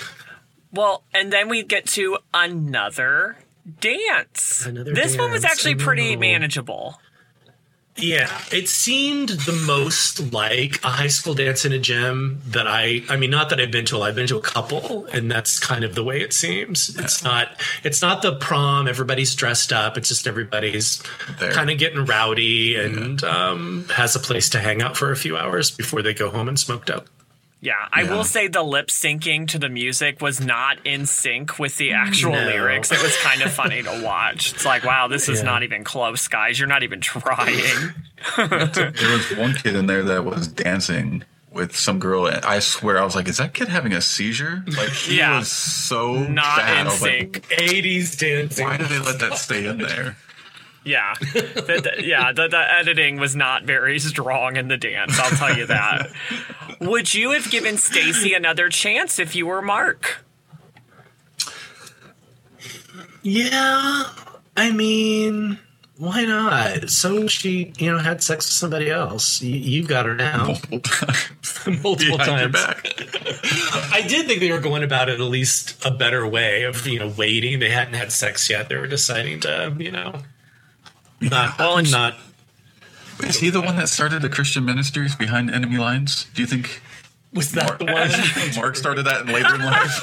Well, and then we get to another dance. Another this one was dance, actually I pretty know. manageable. Yeah, it seemed the most like a high school dance in a gym that I, I mean, not that I've been to, I've been to a couple, and that's kind of the way it seems. It's not, it's not the prom, everybody's dressed up. It's just everybody's There. kind of getting rowdy and um, has a place to hang out for a few hours before they go home and smoke dope. Yeah, I Yeah. will say the lip syncing to the music was not in sync with the actual No. lyrics. It was kind of funny to watch. It's like, wow, this is Yeah. not even close, guys. You're not even trying. There was one kid in there that was dancing with some girl, and I swear I was like, "Is that kid having a seizure?" Like he Yeah. was so Not bad. in I was like, sync. eighties dancing. why did they let that stay in there? Yeah, the, the- yeah. The, the editing was not very strong in the dance. I'll tell you that. Would you have given Stacy another chance if you were Mark? Yeah, I mean, why not? So she, you know, had sex with somebody else. You, you got her now. Multiple times. Multiple Behind your times. back. I did think they were going about it at least a better way of, you know, waiting. They hadn't had sex yet. They were deciding to, you know, not, Well, and she- not. Is he the one that started the Christian ministries behind enemy lines? Do you think Was that Mark, the one? Mark started that in later in life?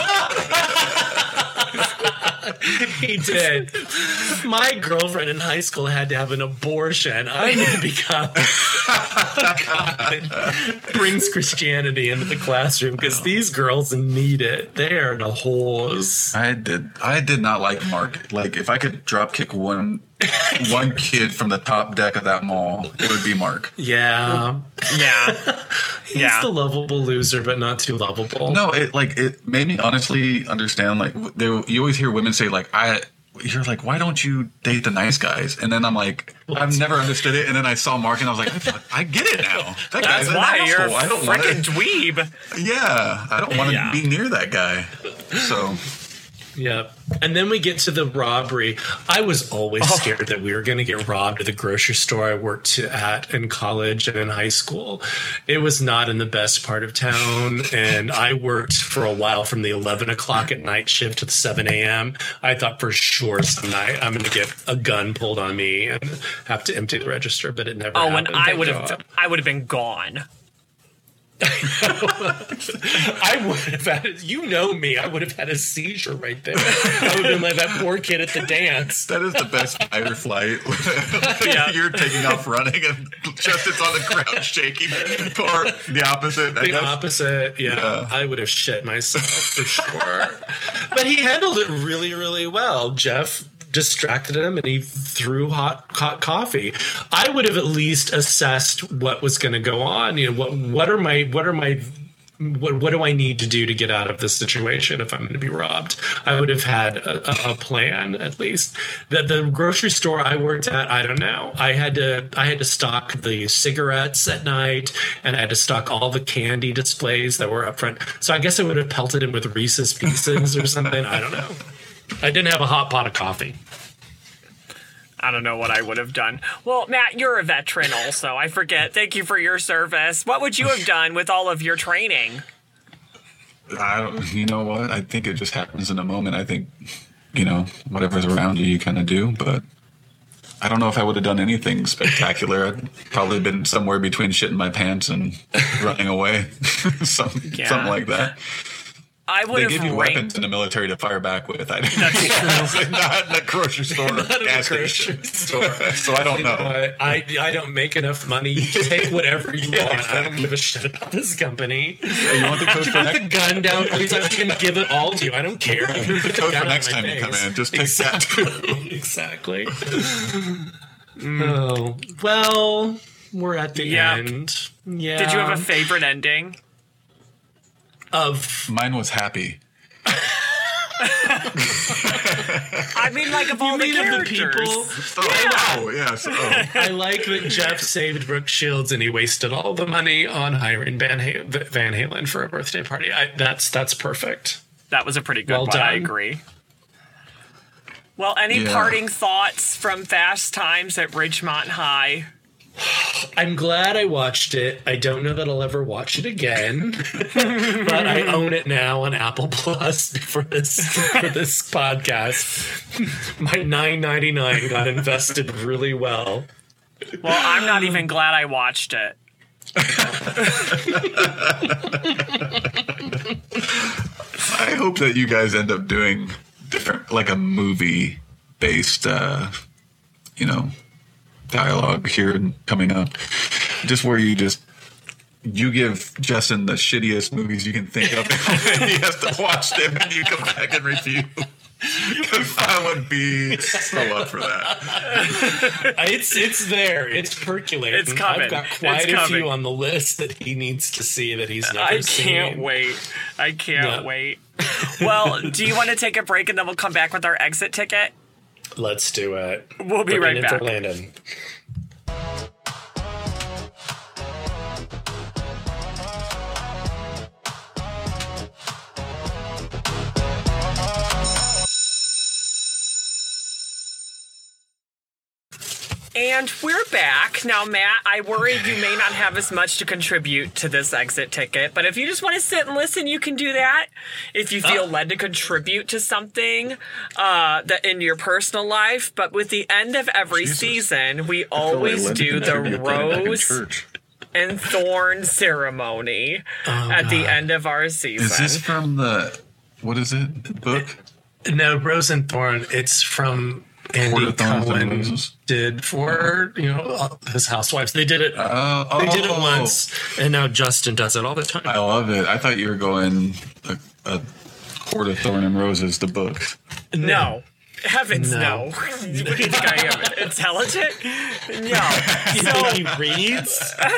He did. My girlfriend in high school had to have an abortion. I need to become God brings Christianity into the classroom because these girls need it. They are the whores. I did. I did not like Mark. Like, if I could drop kick one one kid from the top deck of that mall, it would be Mark. Yeah. Yeah, He's yeah. the lovable loser, but not too lovable. No, it like it made me honestly understand. Like, they, you always hear women say, like, I. You're like, why don't you date the nice guys? And then I'm like, I've never understood it. And then I saw Mark, and I was like, I, I get it now. That guy's That's an why you're a asshole. I don't want freaking to. dweeb. Yeah, I don't want to Yeah. be near that guy. So Yep. And then we get to the robbery. I was always Oh. scared that we were going to get robbed at the grocery store I worked at in college and in high school. It was not in the best part of town. And I worked for a while from the eleven o'clock at night shift to the seven a.m. I thought for sure some night I'm going to get a gun pulled on me and have to empty the register, but it never Oh, happened. and I thank would God. have, I would have been gone. I would have had, you know me, I would have had a seizure right there. I would have been like that poor kid at the dance. That is the best fight or flight. Yeah. You're taking off running and Justin's on the ground shaking. Or the opposite. I The guess. opposite, yeah, Yeah. I would have shit myself for sure. But he handled it really, really well. Jeff distracted him and he threw hot hot coffee. I would have at least assessed what was going to go on. You know, what what are my what are my what, what do I need to do to get out of this situation if I'm going to be robbed? I would have had a, a, a plan at least. The, the grocery store I worked at, I don't know. I had to I had to stock the cigarettes at night, and I had to stock all the candy displays that were up front. So I guess I would have pelted him with Reese's Pieces or something. I don't know. I didn't have a hot pot of coffee. I don't know what I would have done. Well, Matt, you're a veteran also. I forget. Thank you for your service. What would you have done with all of your training? I don't, you know what? I think it just happens in a moment. I think, you know, whatever's around you, you kind of do. But I don't know if I would have done anything spectacular. I'd probably been somewhere between shitting my pants and running away. Some, Yeah. Something like that. I would They have give you ranked- weapons in the military to fire back with. I didn't not in the grocery store, or Not in gas the station. grocery store. So I don't know. I, I I don't make enough money. You can take whatever you want. I don't give a shit about this company. Hey, you want the code for Put next? the gun down, please. I'm going to give it all to you. I don't care. Put the code gun for on next my time you come face. in. Just take that too. Exactly. Oh well, we're at the Yep. end. Yeah. Did you have a favorite ending? of? Mine was happy. I mean, like, of all the mean of the characters. people? Oh, oh yes. Oh. I like that Jeff saved Brooke Shields and he wasted all the money on hiring Van, ha- Van Halen for a birthday party. I, that's that's perfect. That was a pretty good Well one. I done. agree. Well, any Yeah. parting thoughts from Fast Times at Ridgemont High? I'm glad I watched it. I don't know that I'll ever watch it again, but I own it now on Apple Plus for this for this podcast. My nine ninety-nine got invested really well. Well, I'm not even glad I watched it. I hope that you guys end up doing different, like a movie based, uh, you know, dialogue here and coming up. Just where you just, you give Justin the shittiest movies you can think of. And he has to watch them and you come back and review. Because I would be so up for that. It's it's there. It's percolating. It's coming. I've got quite It's a coming. few on the list that he needs to see that he's never I seen. can't wait. I can't Yeah. wait. Well, do you want to take a break and then we'll come back with our exit ticket? Let's do it. We'll be Booking right it back. for Landon. And we're back. Now, Matt, I worried you may not have as much to contribute to this exit ticket, but if you just want to sit and listen, you can do that. If you feel led to contribute to something uh, that in your personal life, but with the end of every Jesus. season, we always do the rose and thorn ceremony at the end of our season. Is this from the, what is it, the book? No, Rose and Thorn. It's from Court Andy of Thorns and Cohen Roses? did for you know his housewives. They did it. Uh, oh, they did it once, and now Justin does it all the time. I love it. I thought you were going a, a Court of Thorn and Roses, the book. No. Heavens, no. No. What do you think I am? Intelligent? No. You think he reads?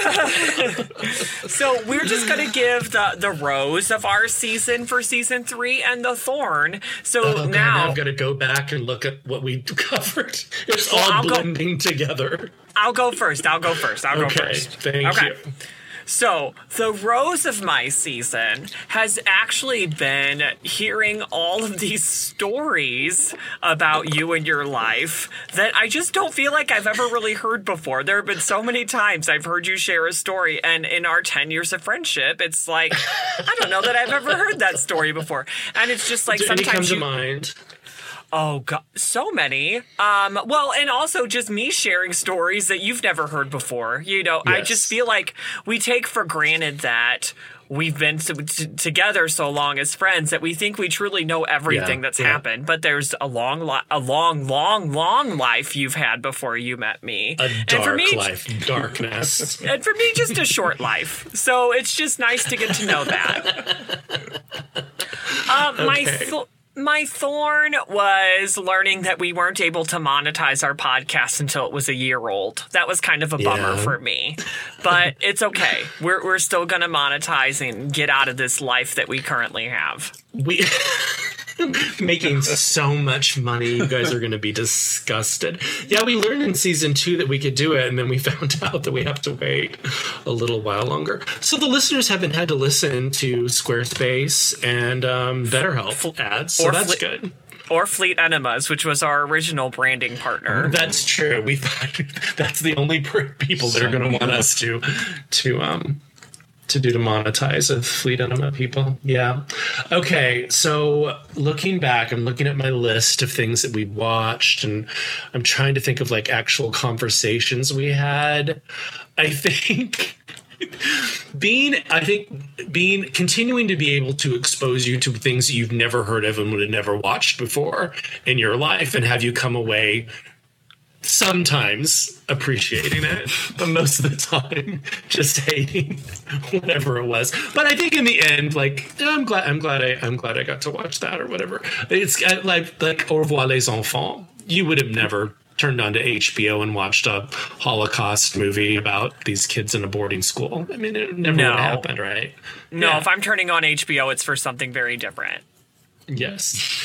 So we're just going to give the, the rose of our season for season three and the thorn. So Oh, God, now I've got to go back and look at what we covered. It's Well, all I'll go- blending together. I'll go first. I'll go first. I'll Okay, go first. thank okay. you. So, the rose of my season has actually been hearing all of these stories about you and your life that I just don't feel like I've ever really heard before. There have been so many times I've heard you share a story, and in our ten years of friendship, it's like, I don't know that I've ever heard that story before. And it's just like Do any come sometimes to you... mind? Oh, God, so many. Um, well, and also just me sharing stories that you've never heard before. You know, I Yes. just feel like we take for granted that we've been to, t- together so long as friends that we think we truly know everything Yeah, that's yeah. happened. But there's a long, li- a long, long, long life you've had before you met me. A and dark for me, life, darkness. And for me, just a short life. So it's just nice to get to know that. Uh, my Okay. th- my thorn was learning that we weren't able to monetize our podcast until it was a year old. That was kind of a bummer Yeah. for me, but it's okay. We're we're still going to monetize and get out of this life that we currently have. We making so much money. You guys are going to be disgusted. Yeah, we learned in season two that we could do it, and then we found out that we have to wait a little while longer. So the listeners haven't had to listen to Squarespace and um, BetterHelp ads, so Or that's fli- good. Or Fleet Enemas, which was our original branding partner. That's true. We thought that's the only per- people that are going to want us to to um to do to monetize of Fleet Enema people. Yeah. Okay. So looking back, I'm looking at my list of things that we watched, and I'm trying to think of like actual conversations we had. I think being, I think being, continuing to be able to expose you to things that you've never heard of and would have never watched before in your life, and have you come away sometimes appreciating it, but most of the time just hating whatever it was. But I think in the end, like, I'm glad, I'm glad I, I'm glad I got to watch that or whatever. It's like, like Au revoir les enfants. You would have never turned on to H B O and watched a Holocaust movie about these kids in a boarding school. I mean, it never No. would have happened, right? No, Yeah. if I'm turning on H B O, it's for something very different. Yes.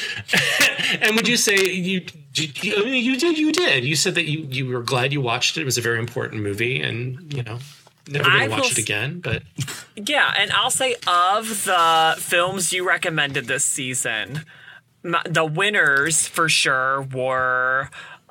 And would you say you, you, I mean, you did, you did. You said that you, you were glad you watched it. It was a very important movie, and, you know, never I going to will watch it s- again, but Yeah, and I'll say of the films you recommended this season, m- the winners for sure were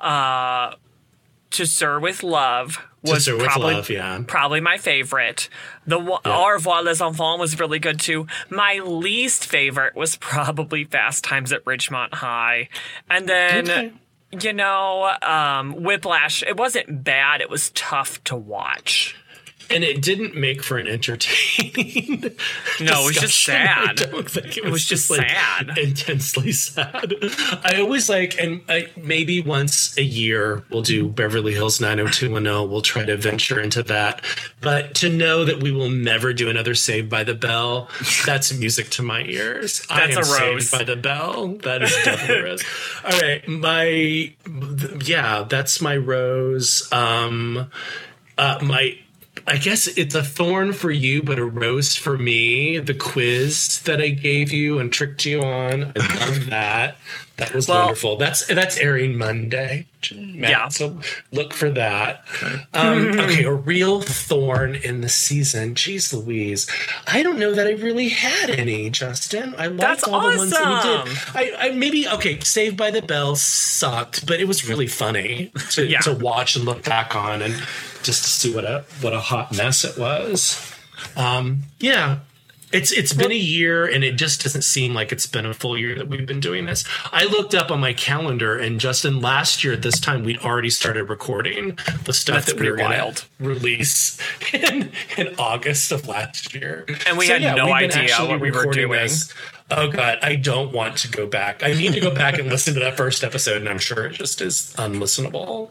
uh, To Sir with Love was Sir with probably, Love, yeah. probably my favorite. The wa- Au revoir les enfants was really good too. My least favorite was probably Fast Times at Ridgemont High. And then, Okay. you know, um, Whiplash, it wasn't bad. It was tough to watch. and it didn't make for an entertaining. No, it was just discussion. I sad. don't think it was, was just like, sad. intensely sad. I always like, and I, maybe once a year we'll do Beverly Hills nine oh two one oh. We'll try to venture into that, but to know that we will never do another Saved by the Bell, that's music to my ears. I That's am a rose. Saved by the Bell. That is definitely a rose. All right, my yeah, that's my rose. Um, uh, my. I guess it's a thorn for you, but a rose for me. The quiz that I gave you and tricked you on. I love that. That was Well- wonderful. That's that's airing Monday. Matt, Yeah. So look for that. Um, okay, a real thorn in the season. Jeez Louise. I don't know that I really had any, Justin. I liked That's all the ones that we did. awesome. I, I maybe okay, Saved by the Bell sucked, but it was really funny to, Yeah. to watch and look back on, and just to see what a what a hot mess it was. Um, yeah, it's it's been a year, and it just doesn't seem like it's been a full year that we've been doing this. I looked up on my calendar, and Justin, last year at this time, we'd already started recording the stuff That's that we were pretty going wild. to release in, in August of last year, And we had no we've been idea actually what we were recording doing. this. Oh God, I don't want to go back. I need to go back and listen to that first episode, and I'm sure it just is unlistenable.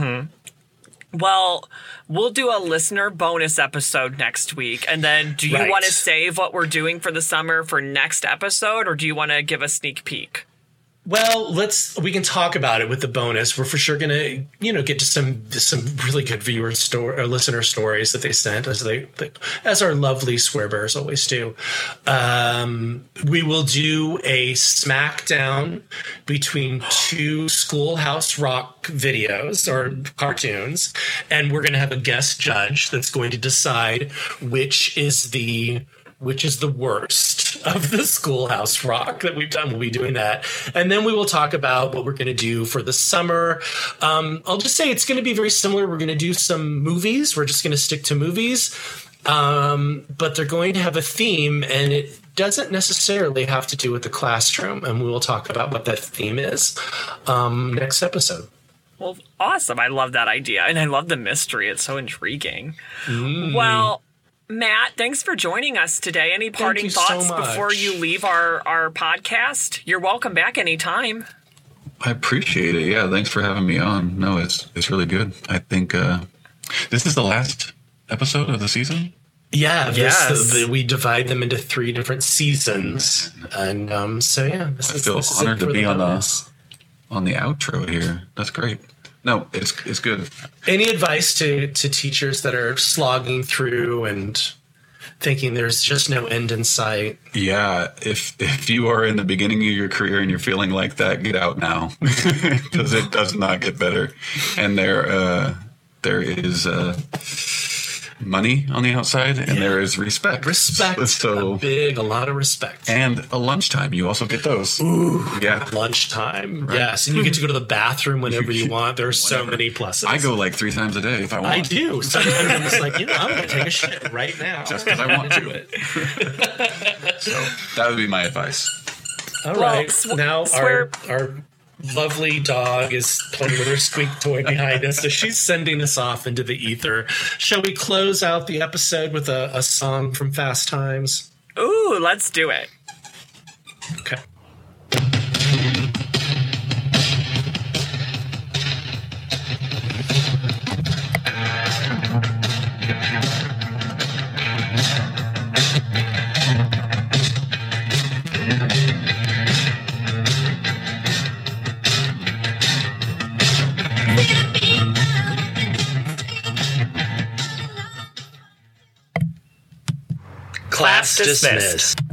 Well, we'll do a listener bonus episode next week. And then do you Right. want to save what we're doing for the summer for next episode, or do you want to give a sneak peek? Well, let's we can talk about it with the bonus. We're for sure gonna, you know, get to some some really good viewer story or listener stories that they sent, as they, they as our lovely swear bears always do. Um, we will do a smackdown between two Schoolhouse Rock videos or cartoons, and we're gonna have a guest judge that's going to decide which is the which is the worst of the Schoolhouse Rock that we've done. We'll be doing that. And then we will talk about what we're going to do for the summer. Um, I'll just say it's going to be very similar. We're going to do some movies. We're just going to stick to movies. Um, but they're going to have a theme, and it doesn't necessarily have to do with the classroom. And we will talk about what that theme is um, next episode. Well, awesome. I love that idea. And I love the mystery. It's so intriguing. Mm. Well, Matt, thanks for joining us today. Any parting thoughts so before you leave our, our podcast? You're welcome back anytime. I appreciate it. Yeah, thanks for having me on. No, it's it's really good. I think uh, this is the last episode of the season. Yeah, this, yes. the, the, we divide them into three different seasons, and um, so yeah, this I is, feel this honored is it to for be the on bonus. the on the outro here. That's great. No, it's it's good. Any advice to, to teachers that are slogging through and thinking there's just no end in sight? Yeah, if if you are in the beginning of your career and you're feeling like that, get out now, because it does not get better. And there uh, there is uh, money on the outside, and yeah. there is respect. Respect. So a big, a lot of respect. And a lunchtime. You also get those. Ooh, yeah. Lunchtime. Right. Yes. And you get to go to the bathroom whenever you want. There are so many pluses. I go like three times a day if I want. I do. Sometimes I'm just like, you know, I'm going to take a shit right now. Just because I want to. it. So that would be my advice. All well, right. Sw- now swear- our our lovely dog is playing with her squeak toy behind us, so she's sending us off into the ether. Shall we close out the episode with a, a song from Fast Times? Ooh, let's do it. Okay. Class dismissed.